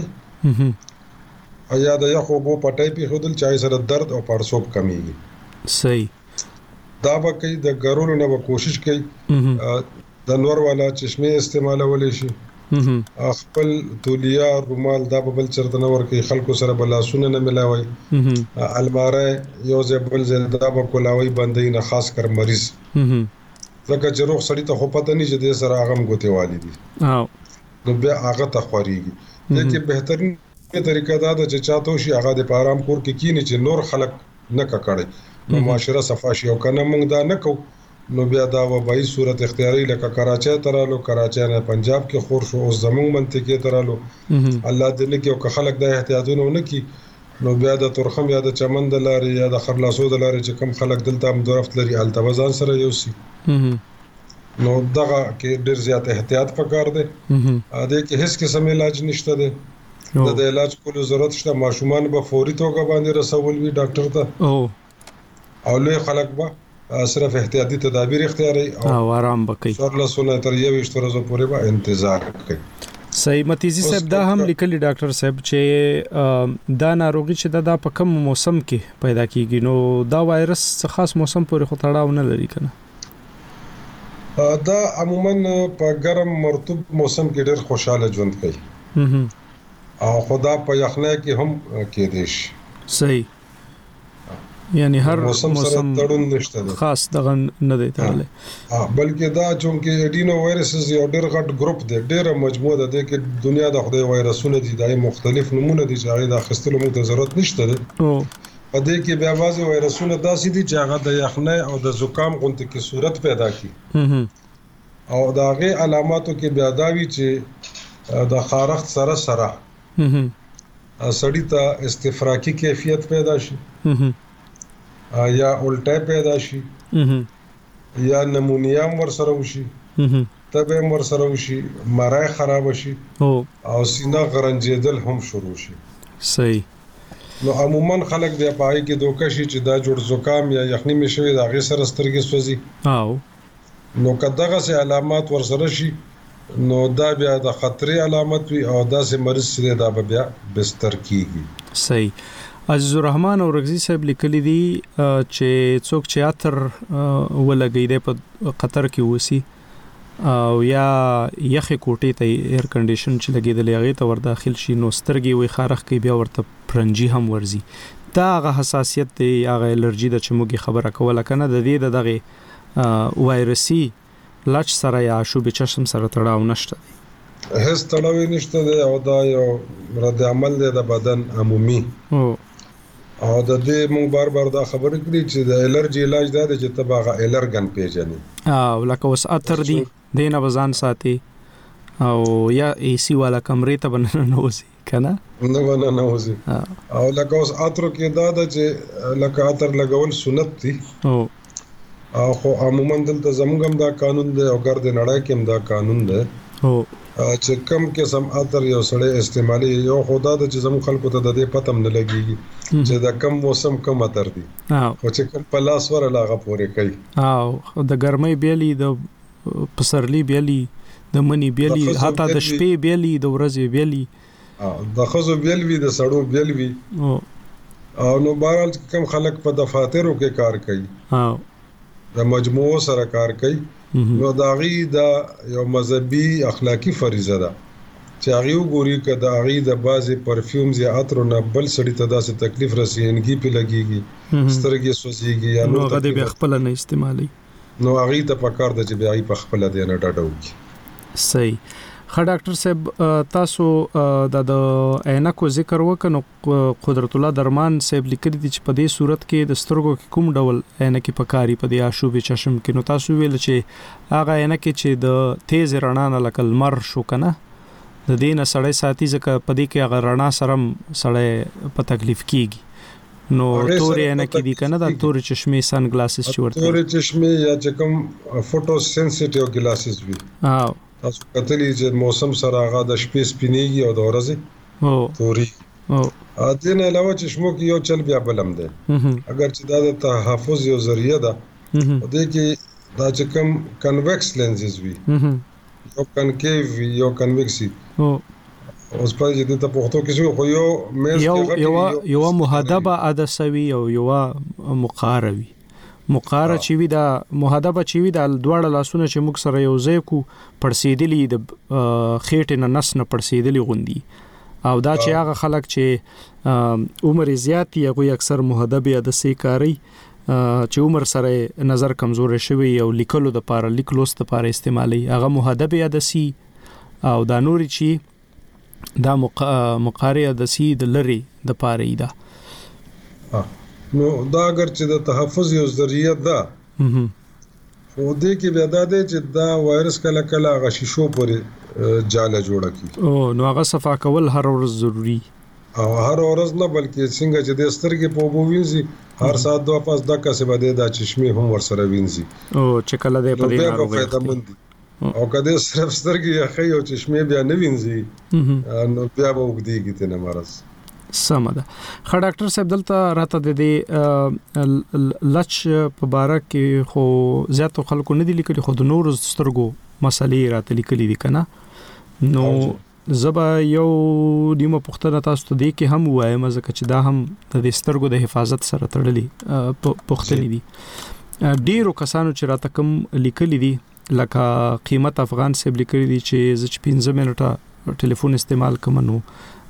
یا د یخو بو پټای په خودل چای سره درد او پړسوب کمیږي صحیح دا به کوي د ګرولو نه کوشش کوي د نور والا چشمه استعمالول شي خپل تولیه رومال دا بل چرته نه ورکي خلکو سره بلاسونه نه ملاوي الماره یو ځبل زنده به کولاوي باندې نه خاص کر مریض ځکه چې روغ سړی ته خو پته نه چې د سره هغه غوته والی دي نو بیا هغه ته خوريږي لیکن بهترین طریقه دا ده چې چاته شي هغه د آرام کور کې کینی چې نور خلک نه ککړي نو معاشره صفاشي او کنه موږ دا نه کو نو بیا دا وبایي صورت اختیاري لکه کراچۍ ترالو کراچۍ نه پنجاب کې خور شو او زموږ منطقه ترالو الله دې نه کې او خلک د احتیاطونه نه کی نو بیا د ترخم یا د چمن د لارې یا د خرلاسو د لارې چې کم خلک دلته هم درفت لري التوازن سره یوسي نو دغه کې ډیر زیات احتیاط پکار دی دا کې هیڅ قسم علاج نشته دی د علاج کولو ضرورت شته ماشومان به فوري توګه باندې رسول وي ډاکټر ته او له خلک به صرف احتیاطي تدابیر اختیاري او آرام وکړي سره لسونه تر 21 ورځې پورې به انتظار کوي صحیح متیزی صاحب دا هم لیکلی ډاکټر صاحب چې دا ناروغي چې دا په کوم موسم کې پیدا کیږي نو دا وایرس خاص موسم پورې خو تړاو نه لري کنه دا عموما په ګرم مرطوب موسم کې ډېر خوشاله ژوند کوي او خدا په یخنۍ کې هم کېدې شي. صحیح. یعنی هر موسم سره تړون نشته ده، خاص دغه نه دی تړلی. بلکې دا چونکې اډینو وایرسز یو ډېر غټ ګروپ دی، ډېره مجموعه ده کې دنیا د خدای وایرسونه دي، دا مختلف نمونه دي چې هغه د اخیستلو موږ ته ضرورت نشته ده. په دې کې بیا بعضې وایرسونه داسې دي چې هغه د یخنۍ او د زکام غوندې کې صورت پیدا کړي او د هغې علاماتو کې بیا دا وي چې د خارښت سره سړي ته استفراقي کیفیت پیدا شي یا الټه پیدا شي یا نمونیا ورسره وشي، تبه ورسره وشي، مرای خراب شي او سینه غرنجېدل هم شروع شي. صحیح. نو عموما خلک بیا پای کې دوکه شي چې دا جوړ زکام یا یخني می شوی دا غي سره سترګې سوځي. نو کداغه سه علامات ورسره شي نو دا بیا د خطرې علامت وي او دا سه مریض سره دا بیا بستر کیږي. صحیح. عزیز الرحمن اورغزی صاحب لیکلی دی چې څوک چې اتر ولګی دی په قطر کې وسی او یا یخې کوټې ته ایر کنډیشن چې لګیدلې هغه ته ور داخل شي نو سترګې وي خارخ کې بیا ورته پرنجي هم ورزي. دا هغه حساسیت دی، هغه الرجی د چموږي خبره کوله کنه د دې دغه وایرسي لچ سره یا شوب چشم سره تړاو نشته. هیڅ تړاو نشته دی او دا یو رد عمل دی د بدن عمومي او د دې مونږ بار دا خبره کړې چې د الرجی علاج دا دی چې تباغه الرګن پیژنې او لکه وس اتر دی دینه وزن ساتي او یا ایسی والا کمرې ته بننه نوځي کنه نوځي او لکه اوس اتر کې دا د چې لکه اتر لګول سنت دي او خو عموما دلته زموږ دا قانون دی او ګرد نړۍ کې دا قانون دی چې کم قسم اتر یو سړی استعمالي یو خدا د چې زموږ خلکو ته د دې پتم نه لګيږي چې دا کم موسم کم اتر دي او چې کم پلاس ور لاغه پورې کوي او د ګرمۍ بیلي د پسرلی بیلي د منی بیلي حتی د شپې بیلي د ورځې بیلي د خزو بیلوي د سړو بیلوي او نو بهرحال کم خلک په دفاترو کې کار کوي د مجموعو سره کار کوي نو داغي دا یو مذهبي اخلاقی فریضه ده چې هغه وګوري کده هغه د بازي پرفیومز یا عطر نه بل سړی ته داسې تکلیف رسېږي په لګيږي سترګې سوځيږي یا نو ته به خپل نه استعمالي نو هغه ته پکار د چې به په خپل دی نه ډاډو کی. صحیح. خا ډاکټر صاحب تاسو د عینکو ذکر وکړو قدرت الله درمان صاحب لیکلي دي چې په دې صورت کې د سترګو کوم ډول عینکې پکاري په دې آشوب چشم کې نو تاسو ویل چې هغه عینکې چې د تیز رڼا نه لکه لمر شو کنه د دې نه سړی ساتي ځکه په دې کې هغه رڼا سره سړی په تکلیف کیږي نو تورې عینکې دي کنه د تورې چشمه سن گلاسز چې ورته تورې چشمه یا چې کوم فوټو سنسټیو گلاسز وي تاسو کتلی چې موسم سره هغه د شپې سپینېږي او د ورځې توري ا دې نه علاوه چشمو کې یو چل بیا بلم ده اگر چې دا د تحفظ یو ذریعہ ده او دې کې دا چې کوم کنویکس لینزز وي یو کنکیو یو کنویکسي اوس په دې ته پورتو کې خو یو مېز کې یو محدبه عدسوي او یو مقاروي مقاره چې وی دا محدبه چې وی دا دواړه لاسونه چې موږ سره یو ځای کو پړسیدلی د خېټه نه نس نه پړسیدلی غوندي او دا چې هغه خلک چې عمر زیات یو اکثر محدبه عدسي کاری چې عمر سره نظر کمزور شوی او لیکلو د پاره لیکلوست د پاره استعمالي هغه محدبه عدسي او دا نوري چې دا مقاره عدسي د لری د پاره دا نو دا اگر چې د تحفظ یو ذریعہ ده خو دې کې بیا دا دی چې دا وایرس کله کله غشیشو پورې جاله جوړه کی او نو هغه صفا کول هر ورځ ضروری او هر ورځ نه بلکې څنګه چې د سترګې په وبو وینځي هر ساعت دوه پاس دقیقه سه بده دا چشمه هم ورسره وینځي او چې کله دې په دې ناروغي او کله صرف سترګې یا خې او چشمه بیا نه وینځي نو بیا به وګديږي ته نه مرز سم ده. خا ډاکټر صاحب دلته راته د لچ په باره کې خو زیاتو خلکو نه دي لیکلي خو د نور سترګو مسلې راته لیکلي دي کنه نو زبا یو دیمه پختنه تاسو ته دی کې هم وایم ځکه چې دا هم د سترګو د حفاظت سره تړلي پختنې دي ډیرو کسانو چې راته کوم لیکلي دي لکه قیمت افغان صاحب لیکلي دي چې 15 منټه ټلیفون استعمال کوم نو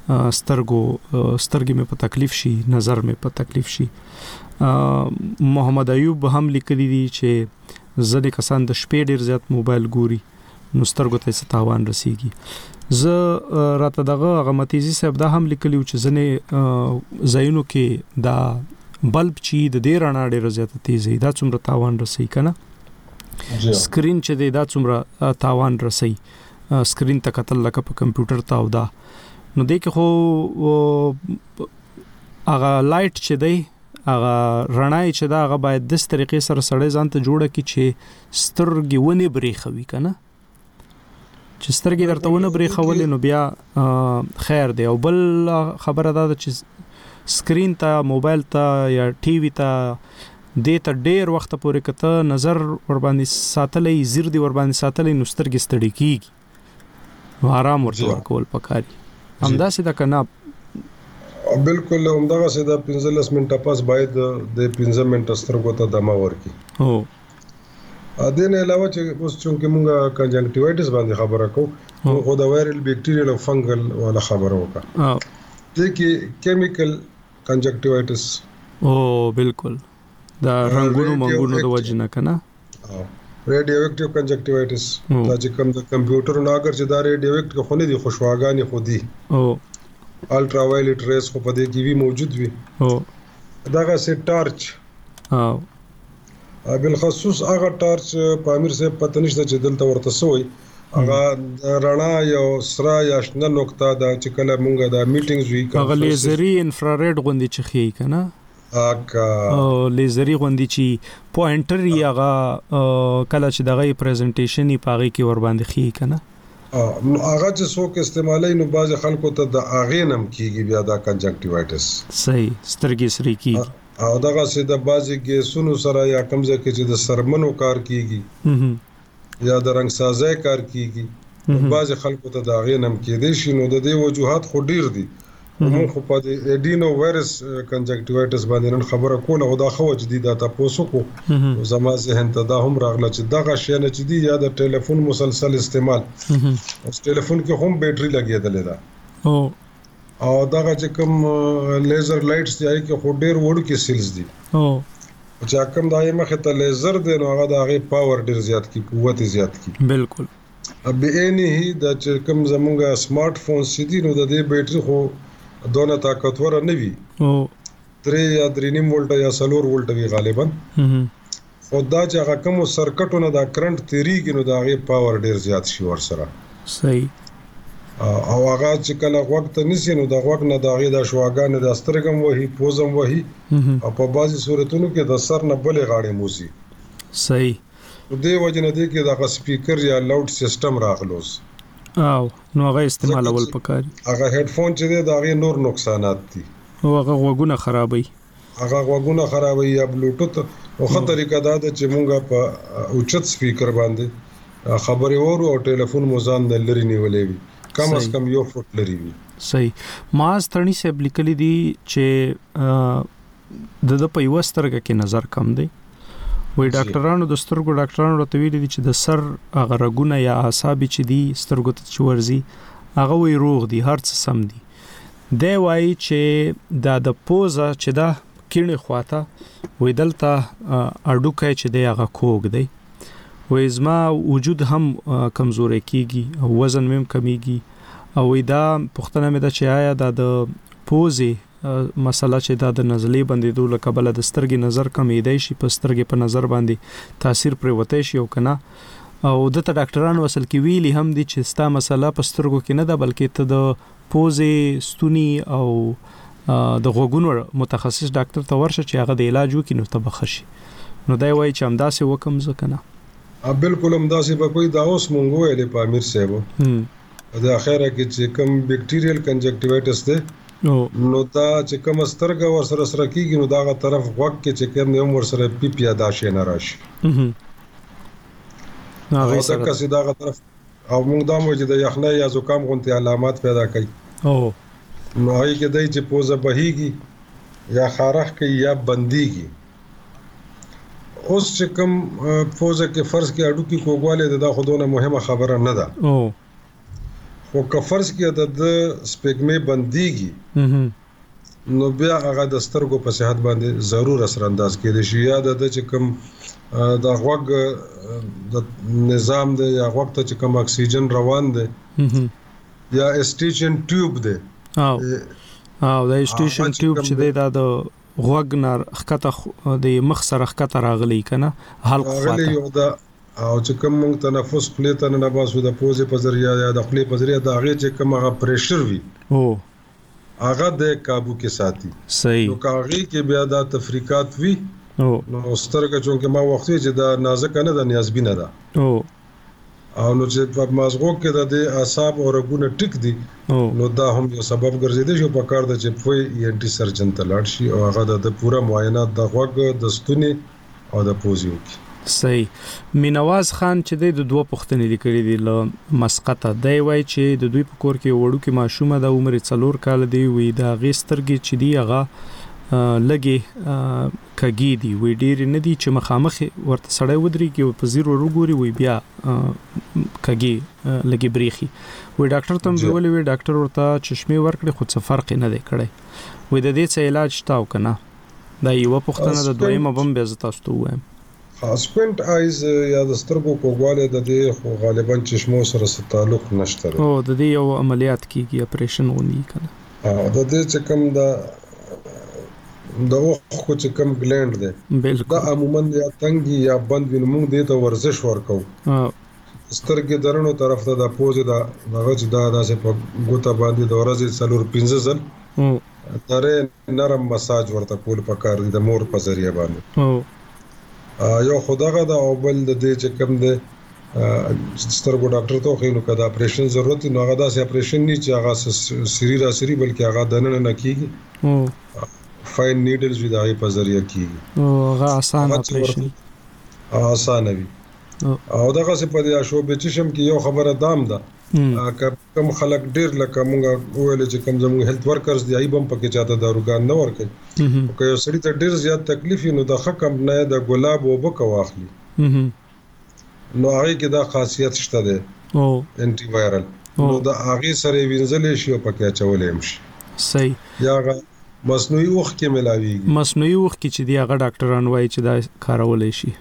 سترګې مې په تکلیف شي، نظر مې په تکلیف شي. محمد ایوب هم لیکلي دي چې ځکه کسان د شپې ډیر زیات موبایل ګوري نو سترګو ته څه تاوان رسیږي. زه راته دغه غمتیزي صاحب دا هم لیکلی چې ځنې زاینو کې دا بلب چې د ډیر رڼا ډیر زیات تیزه دا څومره تاوان رسي کنه. سکرین چې دا څومره تاوان رسي، سکرین ته کتل لکه په کمپیوټر ته او دا نو دې کې خو هغه لایټ چې دی هغه رڼا چې دا هغه باید د طریقې سره سړی ځان ته جوړه کی چې سترګې ونه برېخوي کنه، چې سترګې درته ونه برېخولې نو بیا خیر دی. او بل خبره دا چې سکرین ته، موبایل ته یا ټي وي ته د ته ډیر وخت پورې کته نظر ور باندې ساتلې، زیر دی ور باندې ساتلې نو سترګې ستړي کیږي، نو آرام ورته ورکول پکاري. همداسې دا کنه بالکل همدغه سي دا 15 منټه پاس باید د 15 منټه سترګو ته دمه ورکي. او ا دې نه علاوه چې اوس چې موږ کنجنکټیوایټس باندې خبره کوو، خو دا وایرل بیکټیریل او فنګل ولا خبره وکړه. دې کې کیمیکل کنجنکټیوایټس او بالکل دا رنگونو منګونو د وجنه کنه. ریډیو اکټیو کنجنکټیوایټس دا چې کوم د کمپیوټر نه اگر چې دا ریډیو اکټیو خو نه دي، خوشواګانی خو دي، او الټرا وایلیټ ریز خو په دې کې وی موجود وي. او داغه سي ټارچ او بالخصوص هغه ټارچ په امیر صاحب پته نشته چې دلته ورته سوی هغه رڼا یو سره یا شنه نقطه دا چې کله مونږه دا میټینګز وی هغه لیزري انفراریډ غوندي چې خي کنه، او لیزري غوندي چې پوینټر یغه کله چې دغه پریزنټیشن یې پاغي کې ور باندې خي کنه. نو هغه چې څوک استعمالي نو باز خلکو ته د اغه نم کیږي بیا دا کنجنکټیوایټس صحیح سترګې سری کیږي. او دغه سي د بازي ګیسونو سره یا کمزه کې چې د سرمنو کار کیږي یا د رنگ سازي کار کیږي، باز خلکو ته د اغه نم کېدې شي. نو د دې وجوهات خو ډیر دي. موږ خو په دې اډینو وایرس کنجنکټیوایټس باندې نن خبره کوله، او دا خو جديده تاسو کو زما ذهن ته دا هم راغله چې دغه شی نه چې دی یا د ټلیفون مسلسل استعمال، اوس ټلیفون کې هم بیټري لګیدلې ده، او دغه چې کوم لیزر لایټس دی کې خو ډیر وړ کې سیلز دي، چې کوم دایې مخه ته لیزر دی نو هغه د هغه پاور ډیر زیات کی، قوت زیات کی. بالکل به اني د چې کوم زمونږه سمارټ فون سيدي نو د دې بیټري خو دونه طاقتور نه وي، او 3 یا 3.5 وولټ یا 4 وولټ وی غالبا. خدا چې هغه کوم سرکټونه دا کرنٹ تیریږي نو دا غي پاور ډیر زیات شي ور سره. صحیح. او هغه چې کله وخت نسی نو دا وخت نه دا غي د شواګان د سترګم وਹੀ پوزم وਹੀ، او په بعضي صورتونو کې د سر نه بلې غاړې موسی. صحیح. دې وجه نه دی کې دا سپیکر یا لاوډ سیستم راغلوس، او نو هغه استعمالول پکاري. هغه هډفون چې دی دا غي نور نقصانات دي، او هغه غوګونه خرابوي، یا بلوټوث. او خطر طریقه دا ده چې مونږه په اوچت سپیکر باندې خبري ورو او ټلیفون موزان د لری نیولې وي، کم از کم 1 فوټ لري وي. صحیح. ماز ترنی سے لیکلي دي چې د په یو سترګه کې نظر کم دی، وای ډاکټرانو د سترګو ډاکټرانو راته ویلي دي چې د سر هغه رګونه یا اعصاب چې دي سترګو ته چورزي هغه وی روغ دي، هر څه سم دي. دی وای چې د پوزه چې دا کینې خواته وای دلته اډوکای چې دی هغه کوګ دی، وای زما وجود هم کمزوري کیږي او وزن مم کمیږي، او دا پښتنه مې دا چې آیا د پوزه مسله چې دا د نزلې باندې دوله قبل د سترګې نظر کمیدای شي، په سترګې په نظر باندې تاثیر پرې وته شي او کنه. او د ډاکټرانو اصل کې ویلي هم دي چې ستا مسله په سترګو کې نه ده بلکې ته د پوزې ستونی او د غوګونو متخصص ډاکټر ته ورشه چې هغه د علاج وکړي نو ته بخښي. نو دا وایي چې همداسې وکم ځکه نه بالکل همداسې به کوئی دا اوس مونږ ویلې په امیر صاحب د اخره کې چې کوم بیکټیریل کنجنکټیوایټس دی نو دا چې کوم سترګه ور سره سره کیږي نو داغه طرف وق کې چې کوم یو ور سره پی پی ادا شي نه راشي هغه سره کسي داغه طرف او موږ دا مو چې د یخنۍ یا زکام غونټي علامات پیدا کوي او نو هغه کې دای چې پوزه بهيږي یا خارخ کوي یا بنديږي. اوس چې کوم پوزه کې فرض کې اډو کې کوګواله دا خودونه مهمه خبره نه ده او کفرس کې د سپګمې بنديږي نو بیا هغه د سترګو په صحت باندې ضرور اثر انداز کېږي شي یا د چې کوم د غوږ د نظام دی یا غوږ ته چې کوم اکسیجن روان دی یا اسټیشن ټیوب دی او د اسټیشن ټیوب چې دی دا د غوږ نار خکته د مخ سره خکته راغلی کنه حلق راغلی یو دا او چې کوم موږ تنفس خپل ته نه باسو د پوزې په ذریعہ یا د خپل په ذریعہ د هغه چې کوم هغه پریشر وي هغه د قابو کې ساتي صحیح نو کاغی کې بیا د تفریقات وی نو سترګه چې ما وخت چې دا نازک نه د نیازبینه ده او نو چې په مازغو کې د اعصاب او رګونه ټیک دي نو دا هم یو سبب ګرځیدي چې په کار د چې په انټي سرجن ته لاړ شي او هغه د پوره معاینات د غوږ د ستوني او د پوزې وکړي صحیح مینواز خان چې د دوه پښتنې لیکلي دي ل مسقطه دی وای چې د دوی په کور کې وړو کې ماشومه د عمر 4 کال دی وی دا غسترګي چې دی هغه لګي کګي دی وی ډیر نه دی چې مخامخ ورته سړی ودري کې په زیرو وګوري وی بیا کګي لګي بریخي وی ډاکټر تم ویلي وی ډاکټر ورته چشمه ورکړي خو څه فرق نه دی کړی وی د دې څه علاج تاو کنه دا یو پښتنه د دویمه بم به زتا ستو وایم سپینټ آیز یا د سترګو کوګواله د دې خو غالبا چشمو سره تعلق نشته او د دې یو عملیات کیږي اپریشن ونی کنه د دې چې کوم د اوخ چې کوم ګلند دی دا عموما یا تنګي یا بند ویني موږ دې ته ورزش ورکو سترګې درنو طرف ته د پوزې دغه چې دا داسې په ګوته باندې د ورځې 4-5 ځل درې نرم مساج ورته کول پکار دي د مور په ذریعہ باندې یو خدغه دا او بل د دې چې کوم دی سترګو ډاکټر ته خو نو کدا اپریشن ضرورت نو هغه داسې اپریشن نه چې هغه سری را سری بلکې هغه دنه نه کیږي فاین نیډلز وی دغه په ذریعہ کیږي او هغه آسان اپریشن آسان وي او دغه څه په دې شو به چې شم کې یو خبره دام ده کوم خلک ډیر لکه مونږ ویل چې کوم زموږ هیلث ورکرز دی ایبم پکې چاته داروګان نه ورکي او که یو سړی ته ډیر زیات تکلیف نو د حکم نه د ګلاب او بک واخلي نو هغه کې دا خاصیت شته ده او انټي وایرل نو دا هغه سره وینځل شي او پکې چولې شي صحیح یا مصنوعي اوخ کې ملاويږي مصنوعي اوخ کې چې دی هغه ډاکټران وایي چې دا کارولې شي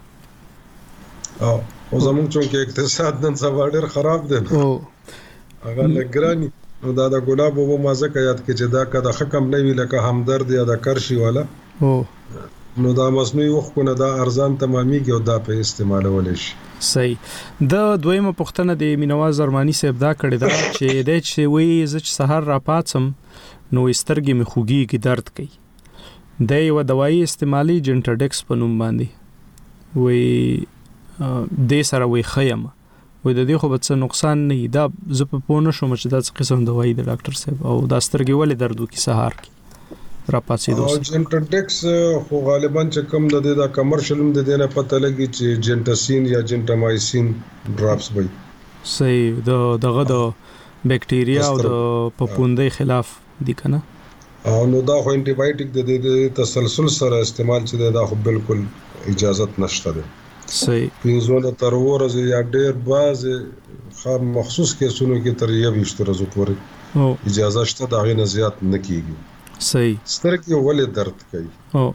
او زموږ چې اقتصاد نن سبا ډیر خراب دی هغه لګرانی نو دا د ګلاب او مازه کې یاد کې چې دا کده حکم نه وی لکه همدرد یا د کرشي والا نو دا مصنوعي اوخ کو نه دا ارزان تماميږي او دا په استعمالول شي صحیح د دویمه پښتنه د مینواز ارمانی صاحب دا کړی دا چې د چې وی ز سحر را پاتم نو سترګې می خوږي کی درد کوي د یو دوايي استعمالي جنټډکس په نوم باندې وی د سره وی خیم وې د دې خو به څه نقصان نه دا زه په پونه شوم چې دا څه قسم دوايي د ډاکټر صاحب او دا سترګې ولې دردو کی سحر کی را پاتې دوه او جنټډکس خو غالبا چې کوم د دې دا کمرشل د دې نه پته لګي چې جنټاسین یا جنټامایسین ډراپس وي صحیح دغه د بکټیریا او د پپوندې خلاف دي کنه او نو دا خو انټي بایوټیک د دې تسلسل سره استعمال چې دا خو بالکل اجازه نشته ده صحیح پینځونه تر ورځې یا ډېر باز خام مخصوص کیسونو کې تر یو وشت ورځې پورې اجازه شته دا غي نه زیات نه کیږي صحیح سترګې ولې درد کوي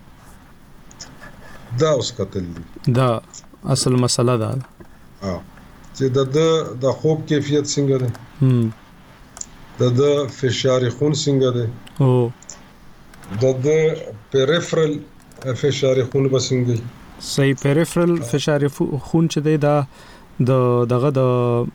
دا اوس قتل دي دا اصل مسله ده چې د خوب کیفیت څنګه ده د فشار خون څنګه ده د پیریفرل فشار خون بسنګي صحیح پیریفرل فشار خون چې دی دا دغه د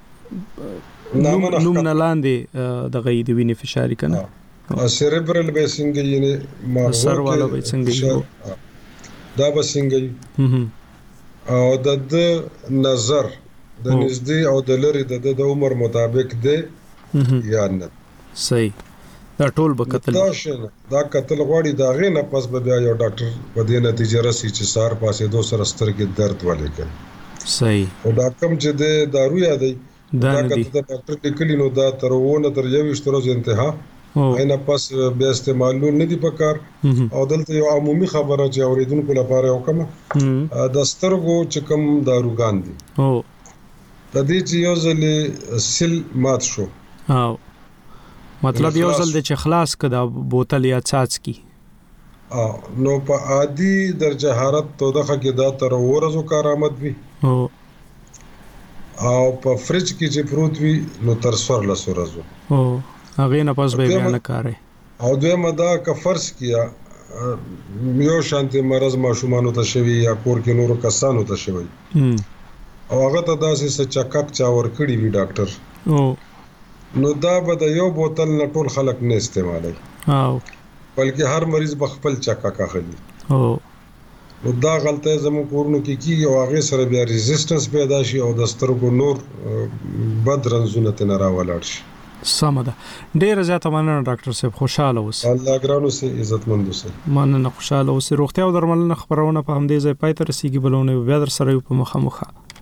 نوم نه لاندې دغه د وینې فشار کنه سیریبرل به څنګه یعنی ما سر والا به څنګه دا به څنګه او د نظر د نږدې او د لری د عمر مطابق دی یا نه صحیح دا ټول به قتل دا قتل غواړي دا غي نه پس به بیا یو ډاکټر په دې نتیجه راسي چې سار پاسې دوه سره سترګې درد ولې کوي صحیح او دا کوم چې د دارو یادي دا کته د ډاکټر لیکلی نو دا تر ونه تر یو ورځې انتها اینه پس بیا استعمالو نه دی پکار او دلته یو عمومي خبره چې اوریدونکو لپاره وکم د سترګو چې کوم داروګان دي د دې چې یو ځل سیل مات شو او مطلب یو ځل د خلاص کده بوتل یا څاڅکی نو په عادي درجه حرارت تودخه کې دا تر ورځو کارآمد وي او په فریج کې چې پروت وي نو تر 14 ورځو او هغه نه پس به بیان کاري او دویمه دا که فرض کیا یو شانتي مرز ماشومان ته شوی یا کور کې نور کسانو ته شوی او هغه ته داسې چکک چا ور کړی وی ډاکټر نو دا به د یو بوتل نه ټول خلک نه استعمالي او بلکې هر مریض به خپل چکک اخلي او نو دا غلطه زموږ کورونو کې کیږي او هغه سره بیا ریزिस्टنس پیدا شي او د سترګو نور بد رنځونه ته راولاړ شي سمده ډیر زیاته مننه ډاکټر صاحب خوشاله اوسئ الله ګرانو سي عزتمند اوسئ مننه خوشاله اوسئ روغتیا او درملنه خبرونه په همدې ځای پای ته رسیدي بلونه بیا در سره په مخه